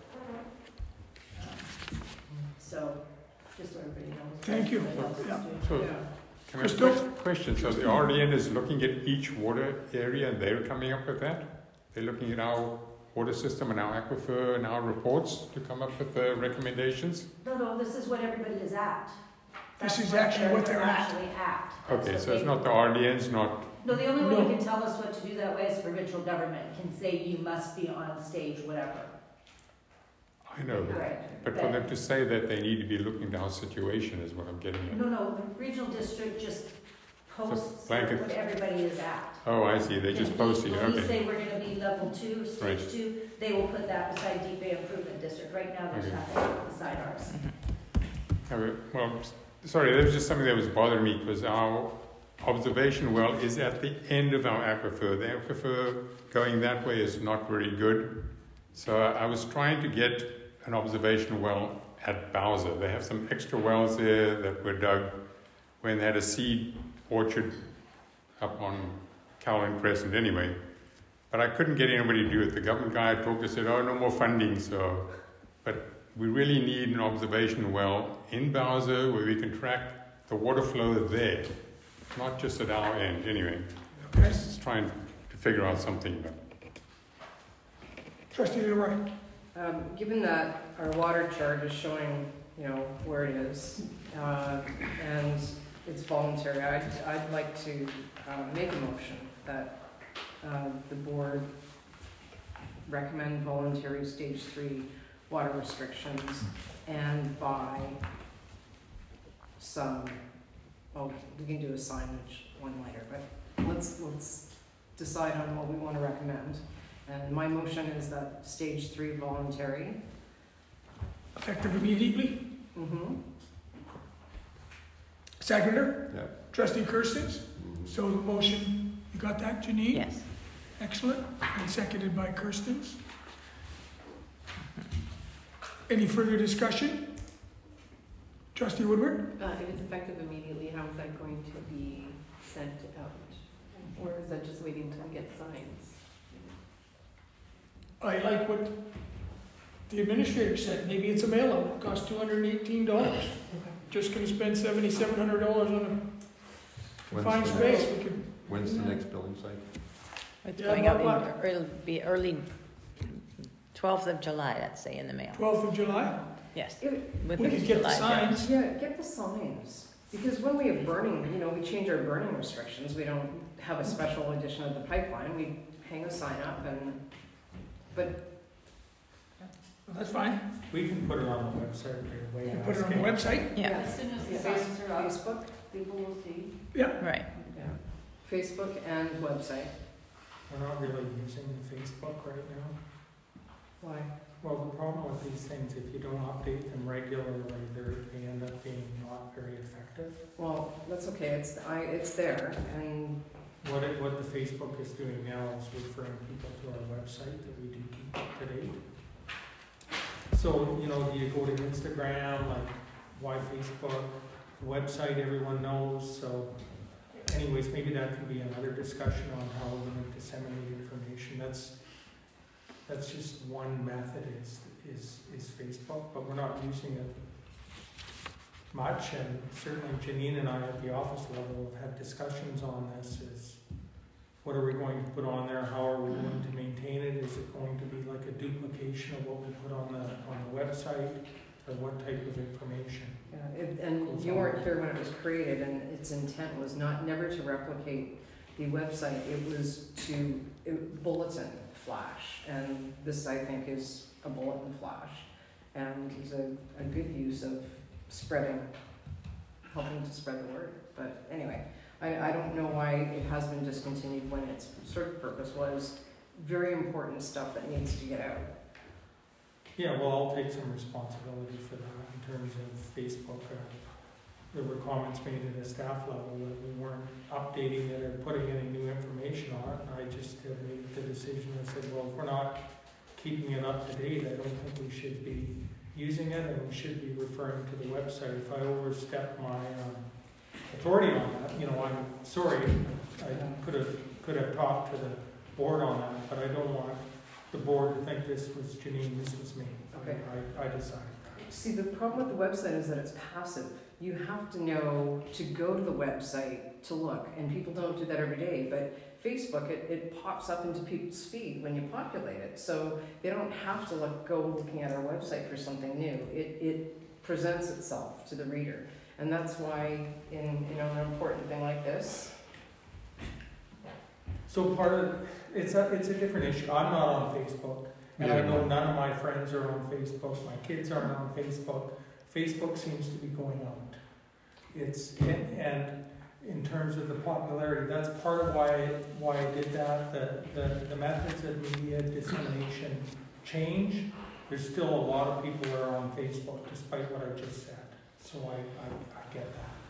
So, just so everybody knows. Thank you. Everybody else is Yeah. doing. So, can I Crystal? ask a question? So the RDN is looking at each water area and they're coming up with that? They're looking at our water system and our aquifer and our reports to come up with the recommendations? No, this is what everybody is at. This That's is actually what they're at. actually at. That's Okay, what so it's they- not the RDN's, not... No, the only one No. who can tell us what to do that way is provincial government, can say you must be on stage, whatever. I know, Right. but for them to say that they need to be looking at our situation is what I'm getting at. No, the regional district just posts blanket. what everybody is at. Oh, I see, they just posted it, When we okay. say we're gonna be level 2, stage Right. 2, they will put that beside Deep Bay Improvement District. Right now, there's Okay. nothing beside ours. Well, sorry, that was just something that was bothering me because our observation well is at the end of our aquifer. The aquifer going that way is not very good. So I was trying to get an observation well at Bowser. They have some extra wells there that were dug when they had a seed orchard up on Caroline Crescent anyway. But I couldn't get anybody to do it. The government guy talked to said, oh, no more funding. So, but we really need an observation well in Bowser where we can track the water flow there, not just at our end anyway. Okay. Just trying to figure out something. But Trustee Leroy. Given that our water chart is showing, where it is, and it's voluntary, I'd like to make a motion that the board recommend voluntary stage 3 water restrictions and buy some, we can do a signage one later, but let's decide on what we want to recommend. And my motion is that stage 3 voluntary. Effective immediately. Mm-hmm. Seconder? Yeah. Trustee Kirstens? So the motion, you got that, Janine? Yes. Excellent. And seconded by Kirstens. Any further discussion? Trustee Woodward? If it's effective immediately, how is that going to be sent out? Or is that just waiting until we get signs? I like what the administrator said. Maybe it's a mail-out. It costs $218. Just gonna spend $7,700 on a confined space. We could, When's the next building site? It's Yeah, going out about it'll be early 12th of July, let's say, in the mail. 12th of July. Yes. It- We could get the signs. Yeah, get the signs. Because when we have burning, we change our burning restrictions. We don't have a special edition of the pipeline. We hang a sign up but Well, that's fine. We can put it on the website right away. You can put it on the website. Yeah, As soon as the Face- signs are up, Facebook, people will see. Yeah. right. Facebook and website. We're not really using Facebook right now. Why? Well, the problem with these things, if you don't update them regularly, they end up being not very effective. Well, that's okay, it's there, and What the Facebook is doing now is referring people to our website that we do keep up to date. So, you know, you go to Instagram, like, why Facebook? The website everyone knows, so anyways, maybe that can be another discussion on how we're going to disseminate information. That's just one method is Facebook, but we're not using it much, and certainly Janine and I at the office level have had discussions on this. Is what are we going to put on there? How are we going to maintain it? Is it going to be like a duplication of what we put on the website, or what type of information? yeah, and you weren't here when it was created, and its intent was never to replicate the website. It was to bulletin flash, and this I think is a bulletin flash, and is a good use of helping to spread the word. But anyway, I don't know why it has been discontinued when its sort of purpose was very important stuff that needs to get out. Yeah, well, I'll take some responsibility for that in terms of Facebook. There were comments made at a staff level that we weren't updating it or putting any new information on it, and I just made the decision and said, well, if we're not keeping it up to date, I don't think we should be using it, and we should be referring to the website. If I overstep my authority on that, you know, I'm sorry. I could have talked to the board on that, but I don't want the board to think this was Janine, this was me. Okay. I decided. See, the problem with the website is that it's passive. You have to know to go to the website to look, and people don't do that every day, but Facebook, it pops up into people's feed when you populate it, so they don't have to go looking at our website for something new. It presents itself to the reader, and that's why in an important thing like this. So part of it's a different issue. I'm not on Facebook, and I know none of my friends are on Facebook. My kids aren't on Facebook. Facebook seems to be going out. And in terms of the popularity, that's part of why I did that. The methods of media dissemination change. There's still a lot of people that are on Facebook, despite what I just said. So I get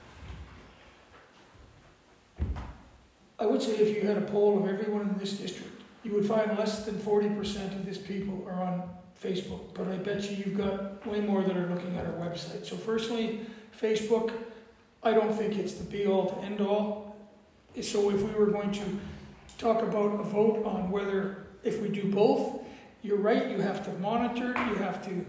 that. I would say if you had a poll of everyone in this district, you would find less than 40% of these people are on Facebook, but I bet you've got way more that are looking at our website. So firstly, Facebook, I don't think it's the be-all to end-all. So if we were going to talk about a vote on whether, if we do both, you're right, you have to monitor, you have to...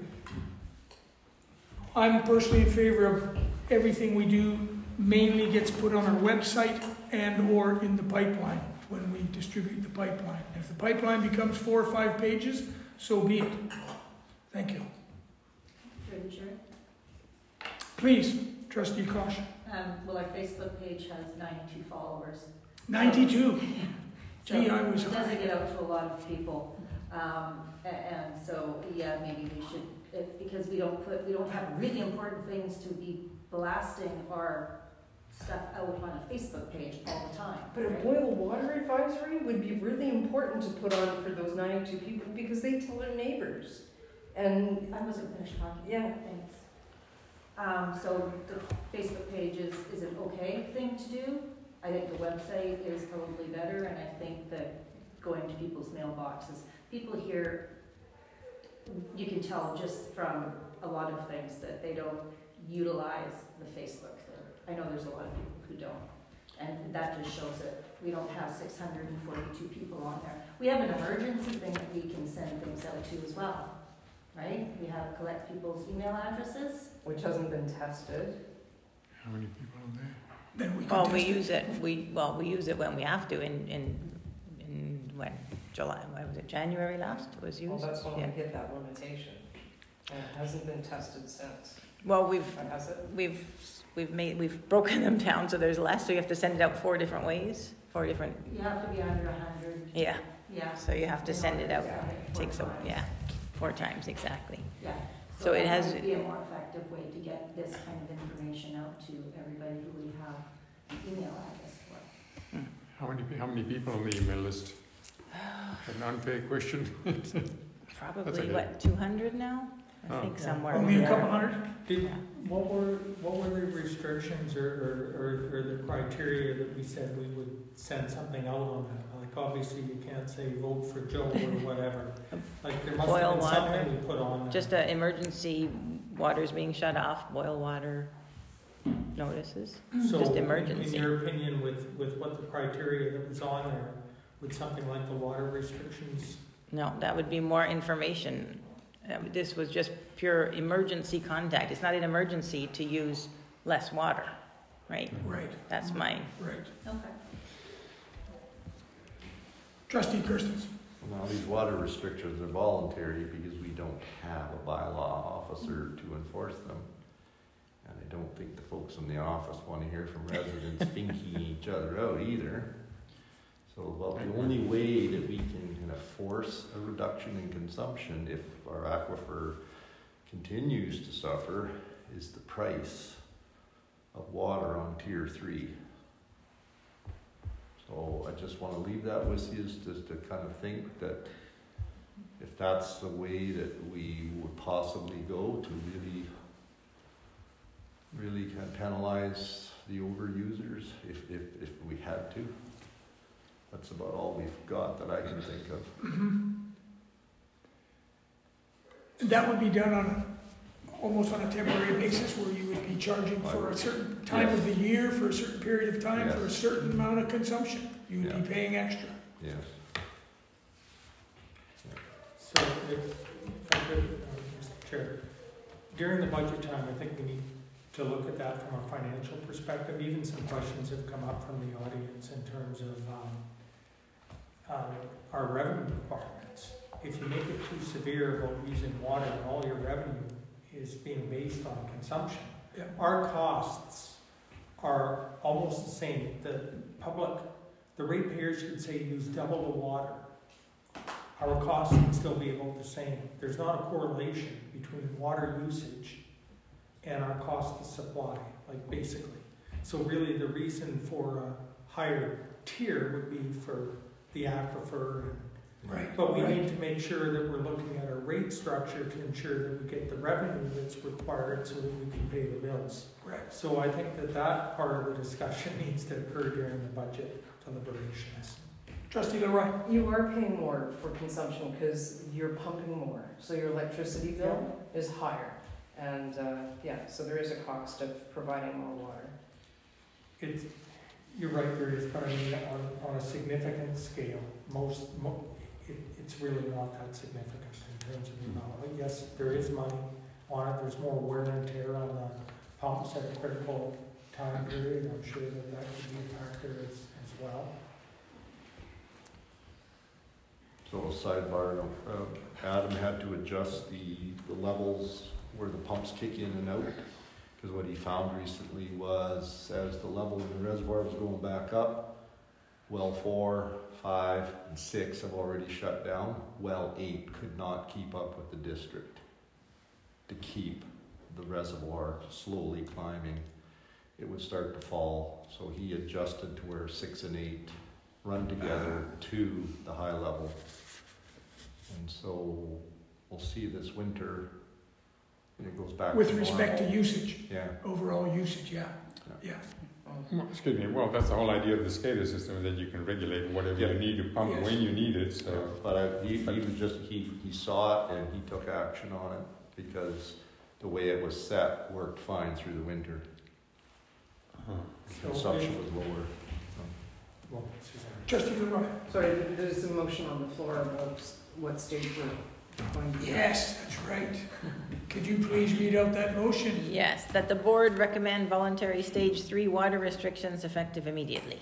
I'm personally in favor of everything we do mainly gets put on our website and or in the pipeline when we distribute the pipeline. If the pipeline becomes 4 or 5 pages, so be it. Thank you. Through the chair. Please, Trustee Caution. Well, our Facebook page has 92 followers. 92? So Gee, I was it high. doesn't get out to a lot of people. And so, yeah, maybe we should, because we don't have really important things to be blasting our stuff out on a Facebook page all the time. But a boil water advisory would be really important to put on for those 92 people because they tell their neighbors. And I wasn't finished talking. yeah, Thanks. So the Facebook page is an okay thing to do. I think the website is probably better, and I think that going to people's mailboxes, people here, you can tell just from a lot of things that they don't utilize the Facebook thing. I know there's a lot of people who don't, and that just shows that we don't have 642 people on there. We have an emergency thing that we can send things out to as well, right? We have collect people's email addresses. which hasn't been tested. How many people are there? Then we can Well, test we it. use it. We use it when we have to. In when July? When was it? January last was used. Well, that's when Yeah. we hit that limitation. And it hasn't been tested since. Well, we've Has it? we've broken them down so there's less. So you have to send it out 4 different ways. 4 different. You have to be under 100. Yeah. Yeah. So you have to send it out. Takes up 4 times exactly. Yeah. So it has- That would be a more effective way to get this kind of information out to everybody who we have an email address for. How many people on the email list? An unfair question. Probably, okay. what, 200 now? I Oh. think Yeah. somewhere. Only a more. couple hundred? What were the restrictions or the criteria that we said we would send something out on that? Like, obviously, you can't say vote for Joe or whatever. Like, there must Boil have been water. something we put on there. Just emergency water's being shut off, boil water notices. So, just in emergency. your opinion, with what the criteria that was on there, would something like the water restrictions? No, that would be more information. This was just pure emergency contact. It's not an emergency to use less water, right? Right, That's my, right. Okay. Trustee Kirstens. Now, these water restrictions are voluntary because we don't have a bylaw officer to enforce them. And I don't think the folks in the office want to hear from residents thinking each other out either. So, well, the only way that we can kind of force a reduction in consumption if our aquifer continues to suffer is the price of water on Tier 3. So I just want to leave that with you, just to kind of think that if that's the way that we would possibly go to really kind of penalize the overusers if we had to. That's about all we've got that I can think of. Mm-hmm. That would be done almost on a temporary basis where you would be charging for a certain time of the year, for a certain period of time, for a certain amount of consumption. You would be paying extra. Yes. So, if I could, Mr. Chair, during the budget time, I think we need to look at that from a financial perspective. Even some questions have come up from the audience in terms of our revenue requirements. If you make it too severe about using water and all your revenue is being based on consumption, our costs are almost the same. The ratepayers could say use double the water. Our costs would still be about the same. There's not a correlation between water usage and our cost of supply, like basically. So really the reason for a higher tier would be for the aquifer. Right. But we need to make sure that we're looking at our rate structure to ensure that we get the revenue that's required so that we can pay the bills. Right. So I think that part of the discussion needs to occur during the budget deliberations. Trustee Leroy. You are paying more for consumption because you're pumping more, so your electricity bill is higher. And so there is a cost of providing more water. You're right, there is, but I mean, on a significant scale, it's really not that significant in terms of the amount. But yes, there is money on it, there's more wear and tear on the pumps at a critical time period. I'm sure that could be a factor as well. So sidebar, Adam had to adjust the levels where the pumps kick in and out, because what he found recently was as the level in the reservoir was going back up, well 4, 5, and 6 have already shut down. Well 8 could not keep up with the district to keep the reservoir slowly climbing. It would start to fall, so he adjusted to where 6 and 8 run together to the high level. And so we'll see this winter, and it goes back With to respect normal. to usage, Yeah. overall usage, yeah. Well, excuse me. Well, that's the whole idea of the SCADA system, that you can regulate whatever you need to pump Yes. when you need it. So, But he saw it and he took action on it because the way it was set worked fine through the winter. So Consumption was lower. Well, Suzanne. Trustee Leroy. Sorry, there's a motion on the floor about what stage we're going to be. Yes, that's right. Could you please read out that motion? yes, that the board recommend voluntary stage 3 water restrictions effective immediately.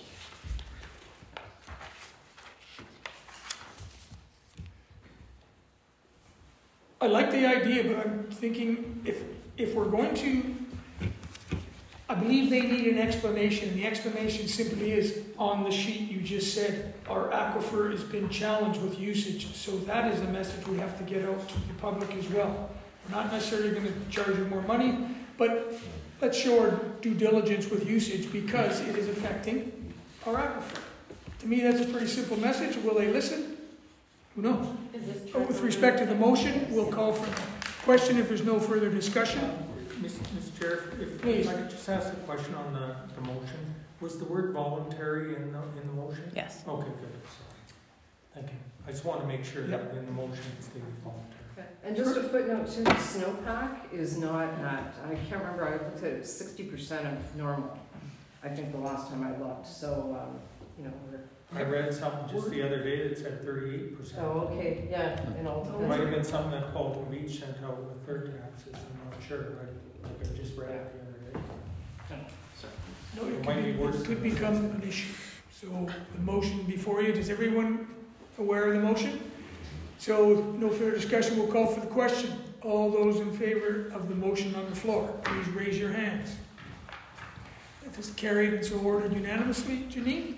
I like the idea, but I'm thinking if we're going to, I believe they need an explanation. The explanation simply is on the sheet you just said, our aquifer has been challenged with usage. So that is a message we have to get out to the public as well. We're not necessarily going to charge you more money, but let's show our due diligence with usage because it is affecting our aquifer. To me, that's a pretty simple message. Will they listen? Who knows? Is this So with respect to the motion, we'll call for the question if there's no further discussion. Mr. Chair, Please. if I could just ask a question on the motion. Was the word voluntary in the motion? Yes. Okay, good. Thank you. I just want to make sure that in the motion it's stated voluntary. And just a footnote too, snowpack is not at, I can't remember, I looked at it, 60% of normal, I think the last time I looked, so, you know, I read something just the other day that said 38%. oh, okay, yeah, and all. It might have been something that Paulton Beach sent out with their taxes, I'm not sure. I just read it the other day. No, It might be worse. it could become an issue. So the motion before you, is everyone aware of the motion? So with no further discussion, we'll call for the question. All those in favor of the motion on the floor, please raise your hands. That is carried and so ordered unanimously. Janine?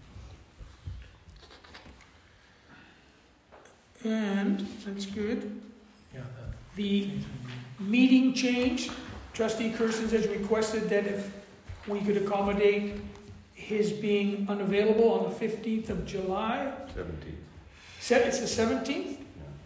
And, that's good. Yeah, The meeting change, Trustee Kirstens has requested that if we could accommodate his being unavailable on the 15th of July. 17th. It's the 17th?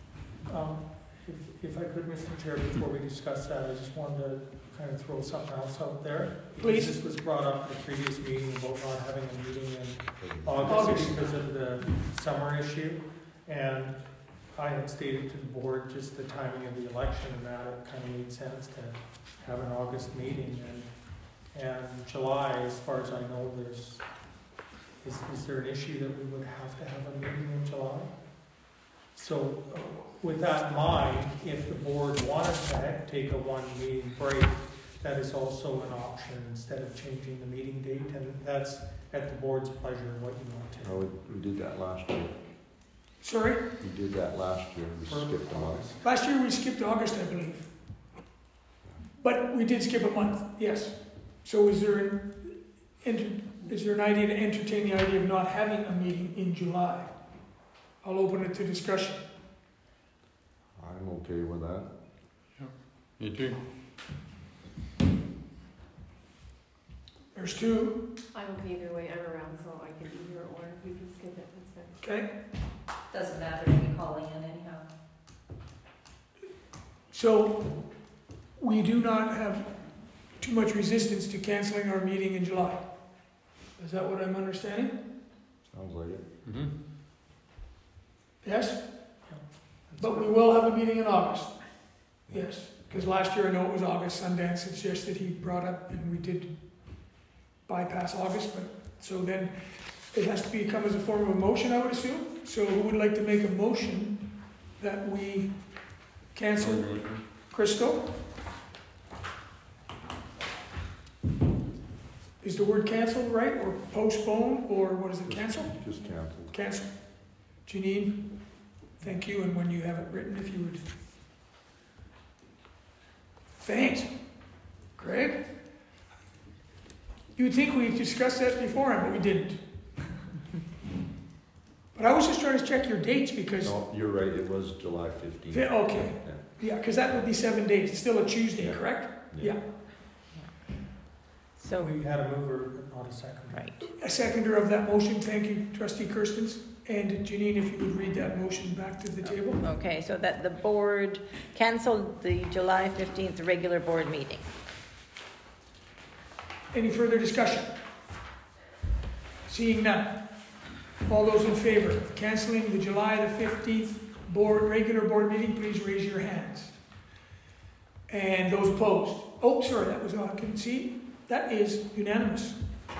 If I could, Mr. Chair, before we discuss that, I just wanted to kind of throw something else out there. Please. This was brought up in the previous meeting about not having a meeting in August because of the summer issue. And I had stated to the board just the timing of the election and that it kind of made sense to have an August meeting. And July, as far as I know, is there an issue that we would have to have a meeting in July? So with that in mind, if the board wanted to take a one meeting break, that is also an option instead of changing the meeting date, and that's at the board's pleasure what you want to. Oh, we did that last year. Sorry? We did that last year. We skipped a month. Last year we skipped August, I believe. But we did skip a month, yes. So is there an idea to entertain the idea of not having a meeting in July? I'll open it to discussion. I'm okay with that. Me too. There's two, I'm okay either way, I'm around, so I can do either or, we can skip it, that's fine. okay? Doesn't matter if you calling in anyhow. So we do not have too much resistance to canceling our meeting in July. Is that what I'm understanding? Sounds like it. Mm-hmm. Yes? But we will have a meeting in August. Yes, because last year I know it was August. Sundance suggested he brought up, and we did bypass August, but so then it has to become as a form of a motion, I would assume. So who would like to make a motion that we cancel? Crystal? Is the word cancel right, or postpone, or what is it, cancel? Just canceled. Cancel. Janine, thank you, and when you have it written, if you would. Thanks. Craig? You'd think we discussed that beforehand, but we didn't. But I was just trying to check your dates because... No, you're right, it was July 15th. Okay. Yeah, because that would be 7 days. It's still a Tuesday, correct? Yeah. So, We had a mover, but not a second. right. A seconder of that motion, thank you, Trustee Kirstens. And Janine, if you would read that motion back to the table. Okay, so that the board canceled the July 15th regular board meeting. Any further discussion? Seeing none. All those in favor of canceling the July the 15th regular board meeting, please raise your hands. And those opposed? Oh, sorry, that was on. I couldn't see. That is unanimous.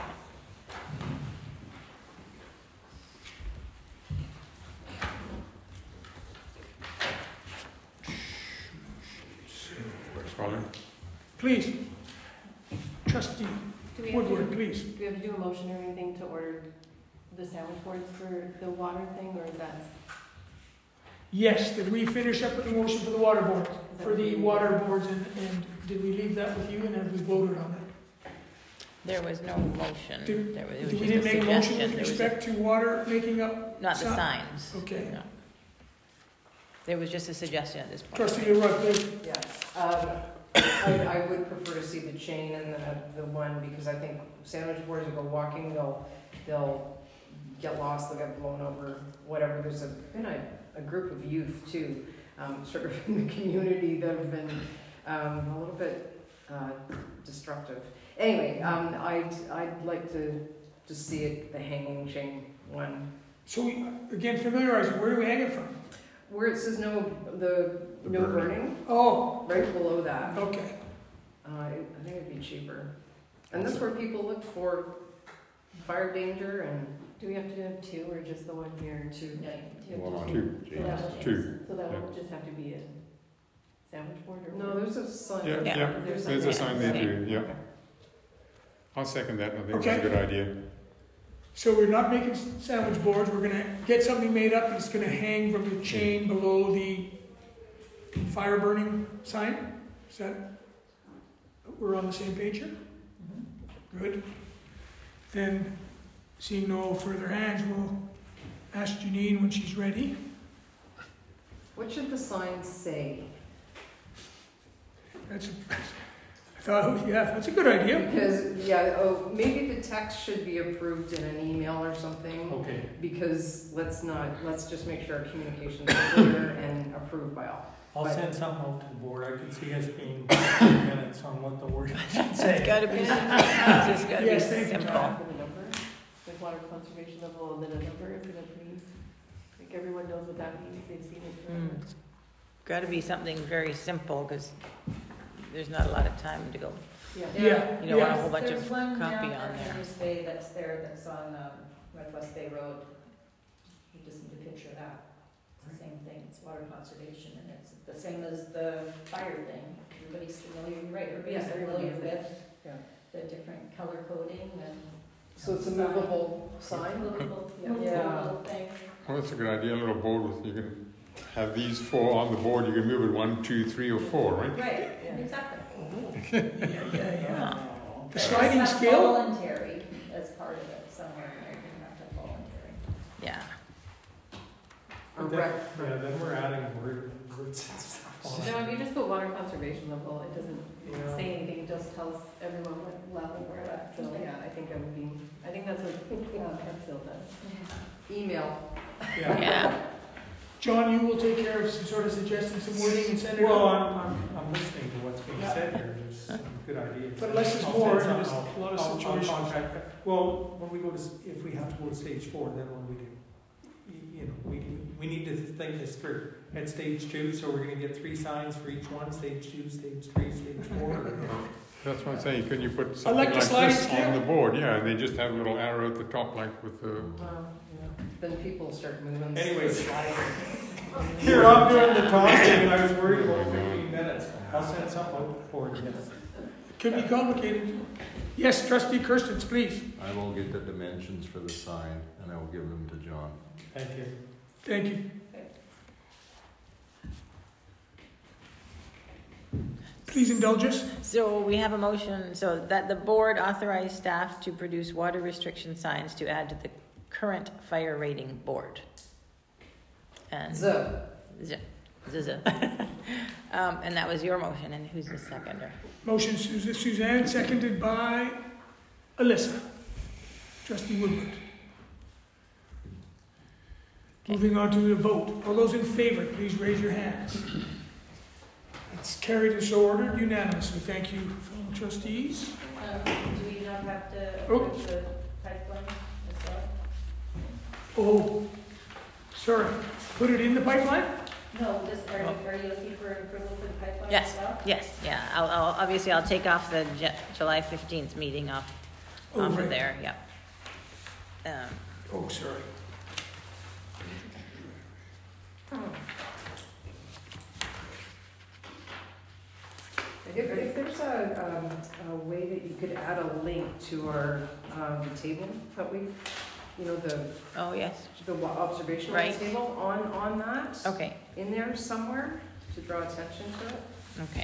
Please. Trustee Do we have Woodward, to, please. do we have to do a motion or anything to order the sandwich boards for the water thing, or is that? Yes, did we finish up with the motion for the water board? For the water boards, and did we leave that with you, and have we voted on it? There was no motion. Did It was we just didn't make a motion suggestion. with There was respect to water making up? not the signs. Okay. No. There was just a suggestion at this point. Trustee Leroy, please. Yeah, I would prefer to see the chain and the one, because I think sandwich boards will go walking, they'll get lost, they'll get blown over, whatever. There's been a a group of youth too, sort of in the community that have been a little bit destructive. Anyway, I'd like to see it, the hanging chain one. So we, again, familiarize, where do we hang it from? Where it says no burning, Oh, right below that. okay. I think it'd be cheaper. And that's where people look for fire danger and. Do we have to have two or just the one here? Two. No, you One have or to two. do that. Two. So that Yeah. will just have to be a sandwich board or? No, there's a sign. Yeah, Yeah. yeah, there's a sign there too, yeah. Okay. I'll second that, I think it's Okay. a good idea. So we're not making sandwich boards, we're gonna get something made up, and it's gonna hang from the chain below the fire burning sign? Is that, we're on the same page here? Good. Then, seeing no further hands, we'll ask Janine when she's ready. What should the sign say? I thought, oh, yeah, that's a good idea. Because, maybe the text should be approved in an email or something. Okay, Because let's just make sure our communications are clear and approved by all. I'll But- send something out to the board. I can see us being 10 minutes on what the word should It's say. gotta be, it's just gotta be Yes, thank you, simple. John. With a number, like water conservation level and then a number, is it a pretty, like everyone knows what that means, they've seen it forever. Gotta be something very simple, because there's not a lot of time to go. Yeah. Yeah, You don't want a yeah. whole bunch There's of one copy down on at there. Henry's Bay that's there, that's on Northwest Bay Road. You just need to picture that. It's the same thing, it's water conservation, and it's the same as the fire thing. Everybody's familiar, you're right, everybody's Yeah, familiar everybody. with Yeah. the different color coding and. So it's a movable sign? Movable, Yeah. little thing. Well, that's a good idea, a little board with, you can have these four on the board, you can move it 1, 2, 3, or 4, right? Right, Yeah. exactly. Yeah. The But sliding it's not scale? voluntary as part of it, somewhere in there, you have to have voluntary. Yeah. A But rec. Yeah, then we're adding words and stuff on No, it. if you just put water conservation level, it doesn't Yeah. say anything, it just tells everyone what level we're at, so yeah, I think that's what, Penfield does. Email. Yeah. Yeah. John, you will take care of some sort of suggesting some wording and send it Well, out? I'm listening to what's being Yeah. said here. There's some good ideas. But less is I'll more, send and something there's a lot of I'll situations. contact them. Well, when we go to, if we have to go to stage 4, then what do we do? We need to think this through. At stage 2, so we're gonna get 3 signs for each one, stage 2, stage 3, stage 4. That's what I'm saying, couldn't you put I something like like the sliding this scale. on the board? Yeah, and they just have a little arrow at the top, like with the... Then people start moving. Anyways. sliding. Here, I'm doing the talking, and I was worried about 15 minutes. I'll send something out for you. Could be complicated. Yes, trustee Kirstens, please. I will get the dimensions for the sign and I will give them to John. Thank you. Thank you. Please indulge us. So we have a motion, so that the board authorize staff to produce water restriction signs to add to the current fire rating board. And So, and that was your motion, and who's the seconder? Motion Suzanne, seconded by Alyssa. Trustee Woodward. Moving on to the vote. All those in favor, please raise your hands. It's carried and so ordered unanimously. Thank you, fellow trustees. Do we not have to Oh. approve the pipeline as well? Oh, sorry. Put it in the pipeline? No, just, are you looking for approval for the pipeline Yes. as well? Yes, yeah, obviously I'll take off the July 15th meeting off Oh, of right. there, yep. Oh, sorry. if there's a way that you could add a link to our, the table that we, Oh, yes, the observational Right. table on that, okay, in there somewhere, to draw attention to it. okay.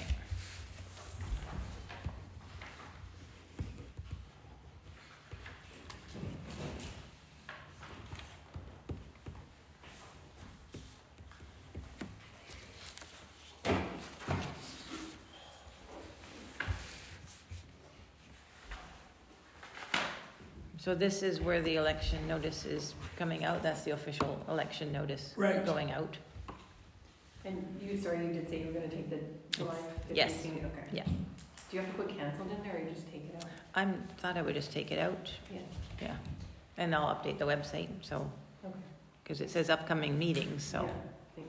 So this is where the election notice is coming out. That's the official election notice Right. going out. And you, sorry, you did say you were gonna take the July 15th Yes. meeting, okay. Yeah. Do you have to put canceled in there, or you just take it out? I thought I would just take it out. Yeah. Yeah. And I'll update the website, so, Okay. because it says upcoming meetings, so. Yeah, thank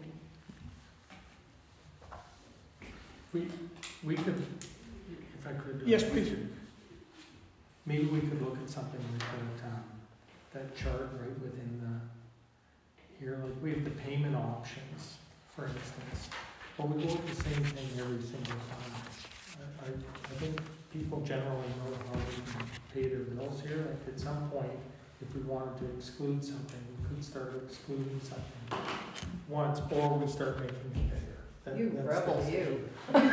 you. We could, if I could. Yes, please. Maybe we could look at something like that chart right within here, like we have the payment options, for instance. But we go with the same thing every single time. I think people generally know how they can pay their bills here. Like at some point, if we wanted to exclude something, we could start excluding something once, or we start making it bigger. You rebel, you.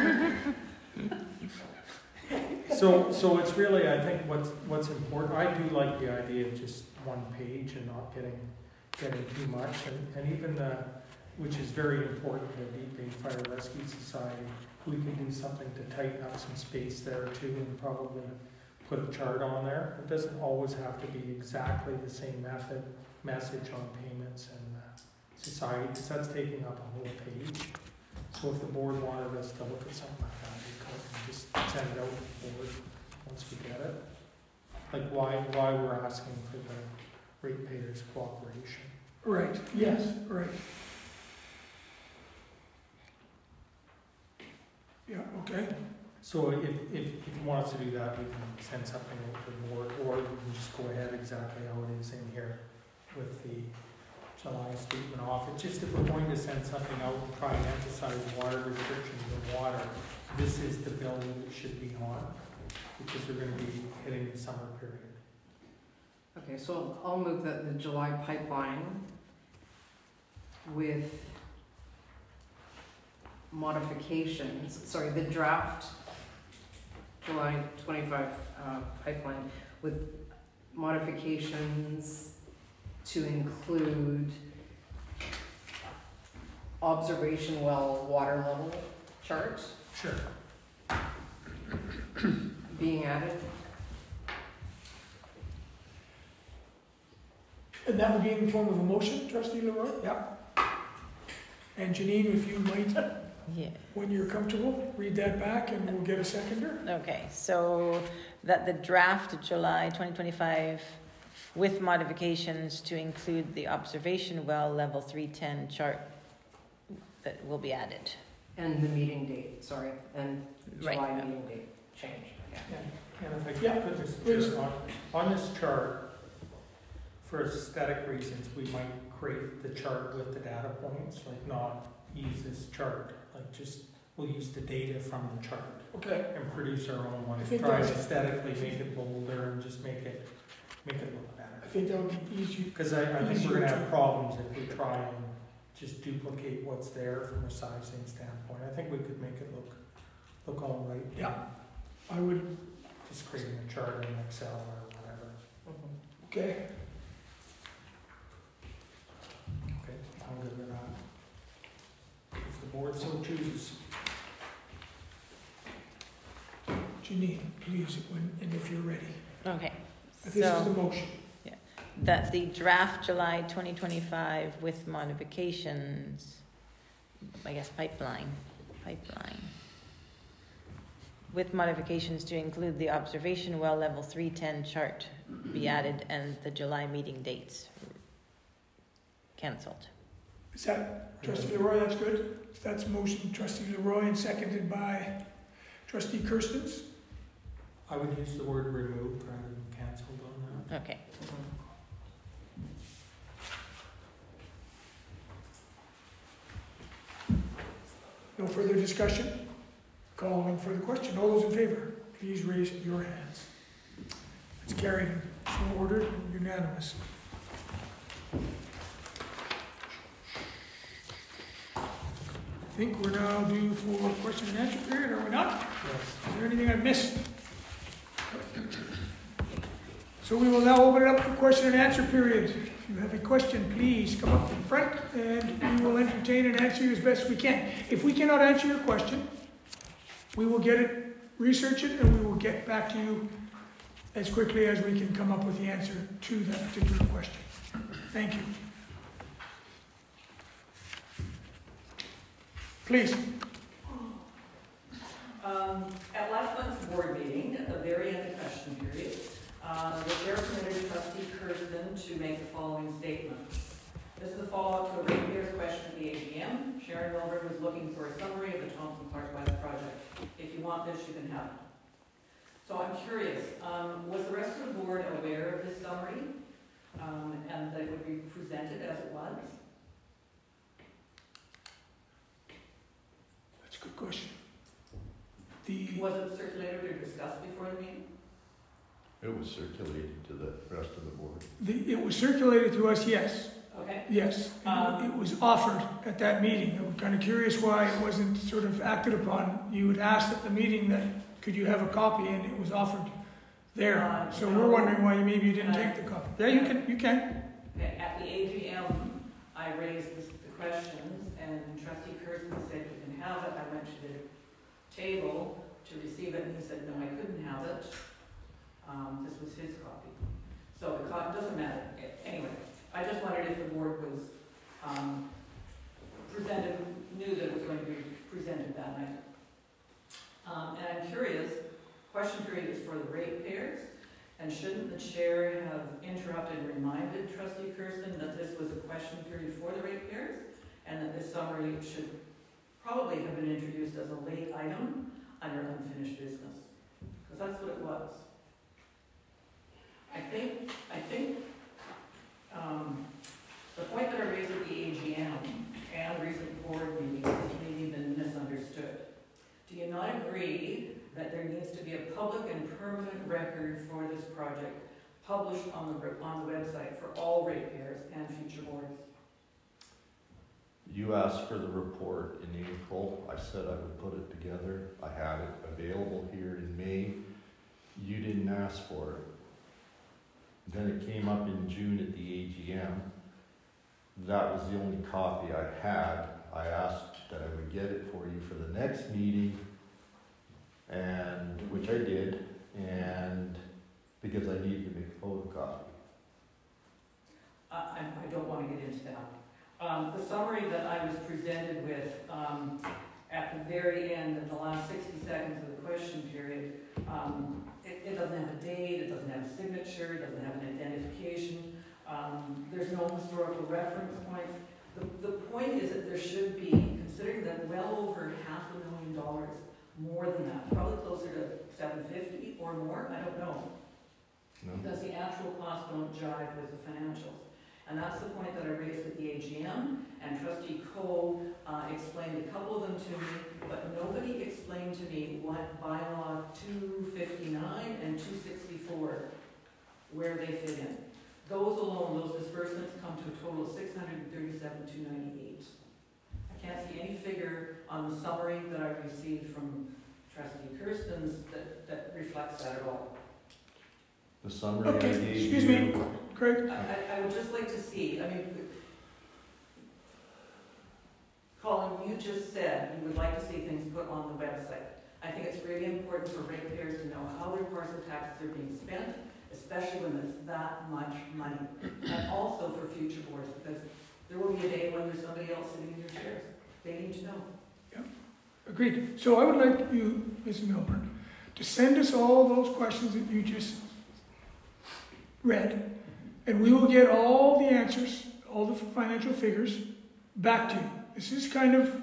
So it's really, I think what's important, I do like the idea of just one page and not getting too much, and even, which is very important, the Deep Bay Fire Rescue Society, we can do something to tighten up some space there too, and probably put a chart on there. It doesn't always have to be exactly the same message on payments and society, because that's taking up a whole page. So if the board wanted us to look at something like that, we could just send it out to the board once we get it. Like why we're asking for the ratepayers' cooperation. Right, yes, right. Yeah, okay. So if you want us to do that, we can send something out to the board, or we can just go ahead exactly how it is in here with the July statement off. It's just if we're going to send something out and try and emphasize water restrictions and water, this is the bill that it should be on, because we're going to be hitting the summer period. Okay, so I'll move the July pipeline with modifications, the draft July 25 pipeline with modifications to include observation well water level chart Sure. being added. And that would be in the form of a motion, Trustee Leroy? Yeah. And Janine, if you might, Yeah. when you're comfortable, read that back and we'll get a seconder. Okay, so that the draft July 2025 with modifications to include the observation well level 310 chart that will be added. And the meeting date, and July Right. meeting date change. Yeah. And if I Yeah, could put this please. on this chart, for aesthetic reasons, we might create the chart with the data points, like not use this chart, like just, we'll use the data from the chart Okay. and produce our own one. I think Try and that's- aesthetically make it bolder and just make it look I better. think that would be easy. Because I think we're gonna have problems if we try and just duplicate what's there from a sizing standpoint. I think we could make it look all right. Yeah. I would, Just creating a chart in Excel or whatever. okay. Okay, I'm good with that. If the board so chooses. Janine, please, and if you're ready. Okay, This is the motion. that the draft July 2025 with modifications, I guess pipeline, with modifications to include the observation well level 310 chart be added and the July meeting dates cancelled. Is that Trustee Leroy? That's good. That's motion Trustee Leroy and seconded by Trustee Kirstens. I would use the word removed rather than canceled on that. Okay, No further discussion? Calling for the question. All those in favor, please raise your hands. It's carried, so ordered, and unanimous. I think we're now due for question and answer period, are we not? Yes. Is there anything I missed? So we will now open it up for question and answer period. If you have a question, please come up in front and we will entertain and answer you as best we can. If we cannot answer your question, we will get it, research it, and we will get back to you as quickly as we can come up with the answer to that particular question. Thank you. Please. At last month's board meeting, at the very end of question period, the chair permitted trustee Kirsten to make the following statement. This is a follow-up to a ratepayers question at the AGM. Sharon Milburn was looking for a summary of the Thompson Park West project. If you want this, you can have it. So I'm curious, was the rest of the board aware of this summary and that it would be presented as it was? That's a good question. Was it circulated or discussed before the meeting? It was circulated to the rest of the board. It was circulated to us, yes. Okay. Yes. It was offered at that meeting. I'm kind of curious why it wasn't sort of acted upon. You had asked at the meeting that could you have a copy, and it was offered there. So we're wondering why maybe you didn't take the copy. Yeah, you can. You can. Okay. At the AGM, I raised the questions, and Trustee Kirsten said you can have it. I went to the table to receive it, and he said no, I couldn't have it. This was his copy. So the copy doesn't matter. Anyway, I just wondered if the board was knew that it was going to be presented that night. And I'm curious, question period is for the ratepayers, and shouldn't the chair have interrupted and reminded Trustee Kirsten that this was a question period for the ratepayers, and that this summary should probably have been introduced as a late item under unfinished business? Because that's what it was. I think the point that I raised at the AGM and recent board meetings has maybe been misunderstood. Do you not agree that there needs to be a public and permanent record for this project published on the website for all ratepayers and future boards? You asked for the report in April. I said I would put it together. I had it available here in May. You didn't ask for it. Then it came up in June at the AGM. That was the only copy I had. I asked that I would get it for you for the next meeting, and which I did, and because I needed to make a photocopy. I don't want to get into that. The summary that I was presented with at the very end, in the last 60 seconds of the question period, it doesn't have a date, it doesn't have a signature, it doesn't have an identification, there's no historical reference points. The point is that there should be, considering that well over $500,000, more than that, probably closer to $750 or more, I don't know. No. Because the actual costs don't jive with the financials. And that's the point that I raised at the AGM, and Trustee Coe explained a couple of them to me, but nobody explained to me what bylaw 259 and 264, where they fit in. Those alone, those disbursements come to a total of $637,298. I can't see any figure on the summary that I received from Trustee Kirsten's that reflects that at all. The summary Okay, I gave excuse you, me, Craig. I would just like to see, I mean, Colin, you just said you would like to see things put on the website. I think it's really important for ratepayers to know how their parcel taxes are being spent, especially when it's that much money. And also for future boards, because there will be a day when there's somebody else sitting in your chairs. They need to know. Yep. Agreed. So I would like you, Ms. Milburn, to send us all those questions that you just read, and we will get all the answers, all the financial figures, back to you. This is kind of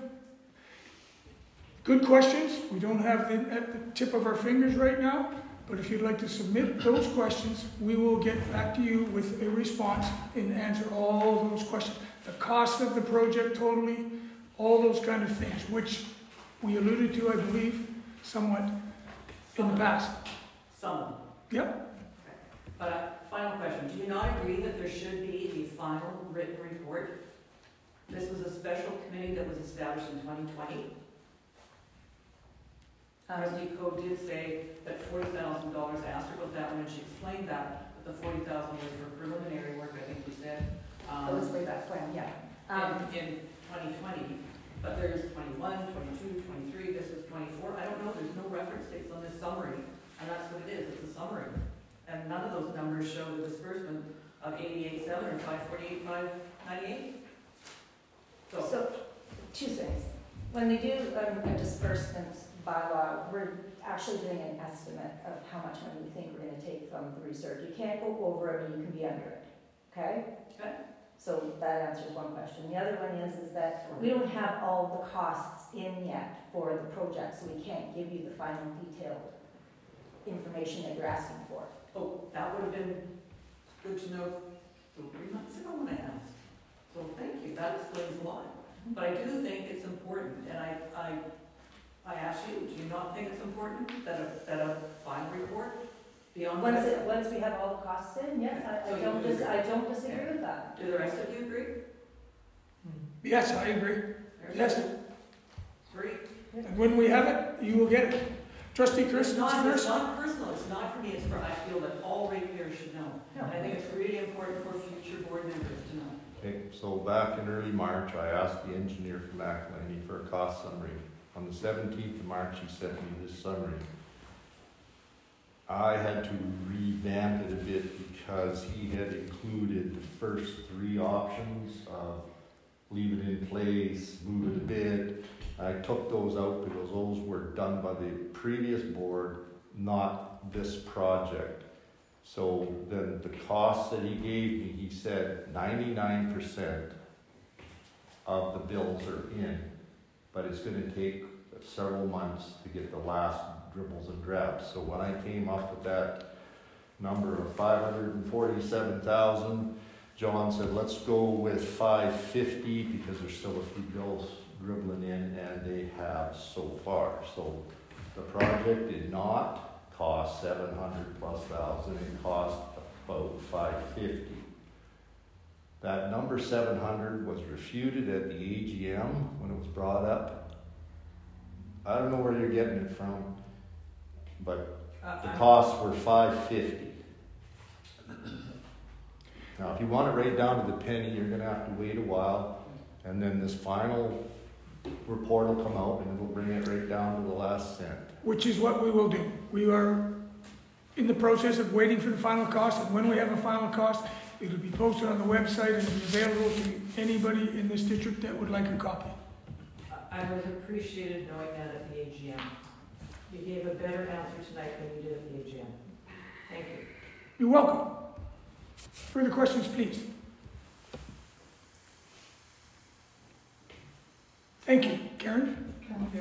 good questions. We don't have them at the tip of our fingers right now, but if you'd like to submit those questions, we will get back to you with a response and answer all those questions. The cost of the project totally, all those kind of things, which we alluded to, I believe, somewhat in the past. Some. Yep. But final question, do you not agree that there should be a final written report? This was a special committee that was established in 2020. Trustee Coe did say that $40,000, I asked her about that one and she explained that, but the $40,000 was for preliminary work, I think you said. That was way back when, yeah. In 2020, but there's 21, 22, 23, this is 24. I don't know, there's no reference dates on this summary, and that's what it is, it's a summary. numbers show the disbursement of 88.7 or 548,598. So, two things. When we do a disbursements bylaw, we're actually doing an estimate of how much money we think we're gonna take from the reserve. You can't go over it, but you can be under it, okay? Okay. So that answers one question. The other one is that we don't have all the costs in yet for the project, so we can't give you the final detailed information that you're asking for. Oh, that would have been good to know 3 months ago when I asked. So thank you, that explains a lot. But I do think it's important, and I ask you, do you not think it's important that a final report beyond that? Once we have all the costs in, yes, So I you don't agree? I don't disagree with that. Do the rest of you agree? Yes, I agree. There's Yes. Agree? And when we have it, you will get it. Trustee Chris, It's what's not, first? it's not personal, it's not for me, it's for, I feel that all ratepayers should know. No. And I think it's really important for future board members to know. Okay, so back in early March, I asked the engineer from McElhenney for a cost summary. On the 17th of March, he sent me this summary. I had to revamp it a bit because he had included the first 3 options of leave it in place, move it a bit. I took those out because those were done by the previous board, not this project. So then the costs that he gave me, he said 99% of the bills are in, but it's going to take several months to get the last dribbles and drabs. So when I came up with that number of 547,000, John said, let's go with 550 because there's still a few bills dribbling in, and they have so far. So the project did not cost 700 plus thousand, it cost about 550. That number 700 was refuted at the AGM when it was brought up. I don't know where you're getting it from, but the costs were 550. Now, if you want it right down to the penny, you're going to have to wait a while, and then this final report will come out and it'll bring it right down to the last cent. Which is what we will do. We are in the process of waiting for the final cost, and when we have a final cost, it'll be posted on the website and be available to anybody in this district that would like a copy. I would have appreciated knowing that at the AGM. You gave a better answer tonight than you did at the AGM. Thank you. You're welcome. Further questions, please. Thank you. Karen?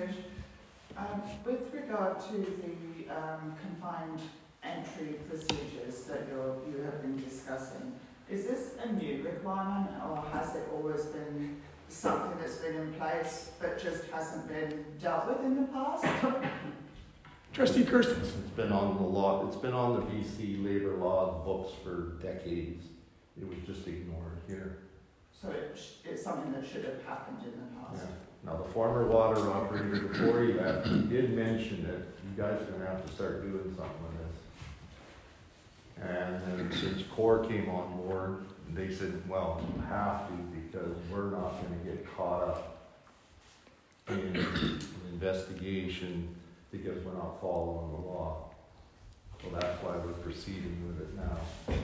With regard to the confined entry procedures that you have been discussing, is this a new requirement, or has it always been something that's been in place but just hasn't been dealt with in the past? Trustee Kirsten? It's been on the law. It's been on the BC labor law books for decades. It was just ignored here. So it's something that should have happened in the past. Yeah. Now, the former water operator before he left, he did mention that you guys are going to have to start doing something with this. And then since CORE came on board, they said, well, you have to because we're not going to get caught up in an investigation because we're not following the law. So that's why we're proceeding with it now.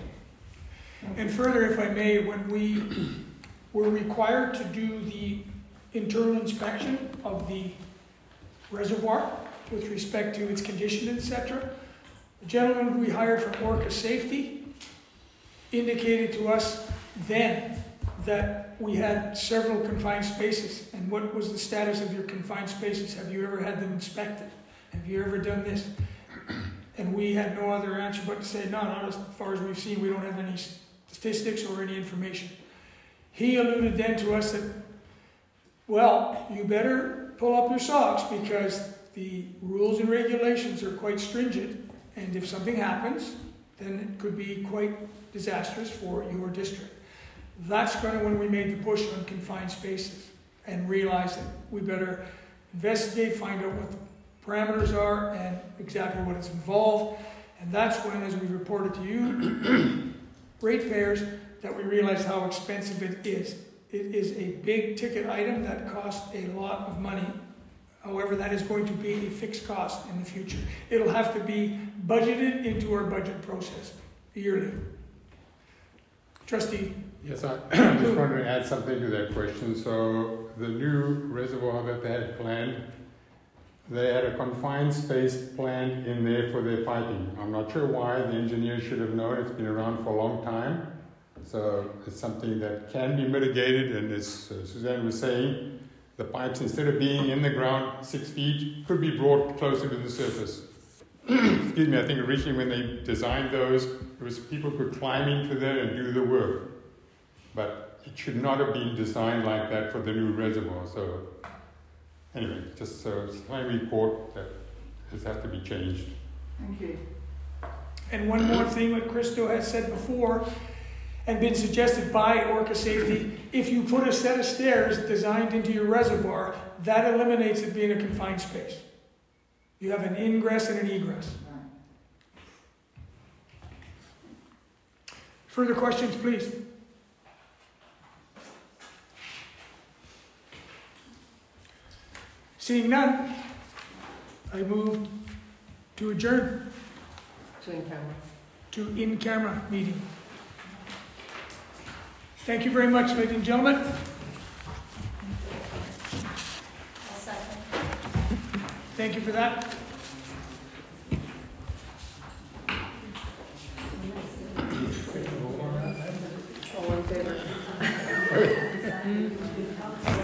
And further, if I may, when we were required to do the internal inspection of the reservoir with respect to its condition, etc., the gentleman we hired from Orca Safety indicated to us then that we had several confined spaces. And what was the status of your confined spaces? Have you ever had them inspected? Have you ever done this? And we had no other answer but to say, no, not as far as we've seen, we don't have any statistics or any information. He alluded then to us that, well, you better pull up your socks because the rules and regulations are quite stringent, and if something happens, then it could be quite disastrous for your district. That's kind of when we made the push on confined spaces and realized that we better investigate, find out what the parameters are and exactly what is involved. And that's when, as we reported to you, ratepayers, that we realized how expensive it is. It is a big ticket item that costs a lot of money. However, that is going to be a fixed cost in the future. It'll have to be budgeted into our budget process. yearly. Trustee? Yes, I just wanted to add something to that question. So the new reservoir that they had planned, they had a confined space planned in there for their piping. I'm not sure why. The engineer should have known. It's been around for a long time. So it's something that can be mitigated. And as Suzanne was saying, the pipes, instead of being in the ground 6 feet, could be brought closer to the surface. Excuse me, I think originally when they designed those, it was people could climb into there and do the work. But it should not have been designed like that for the new reservoir. So anyway, just so it's my report that this has to be changed. Thank you. And one more thing, what Christo has said before and been suggested by Orca Safety, if you put a set of stairs designed into your reservoir, that eliminates it being a confined space. You have an ingress and an egress. Further questions, please. Seeing none, I move to adjourn to in-camera meeting. Thank you very much, ladies and gentlemen. I'll second. Thank you for that. All in favor?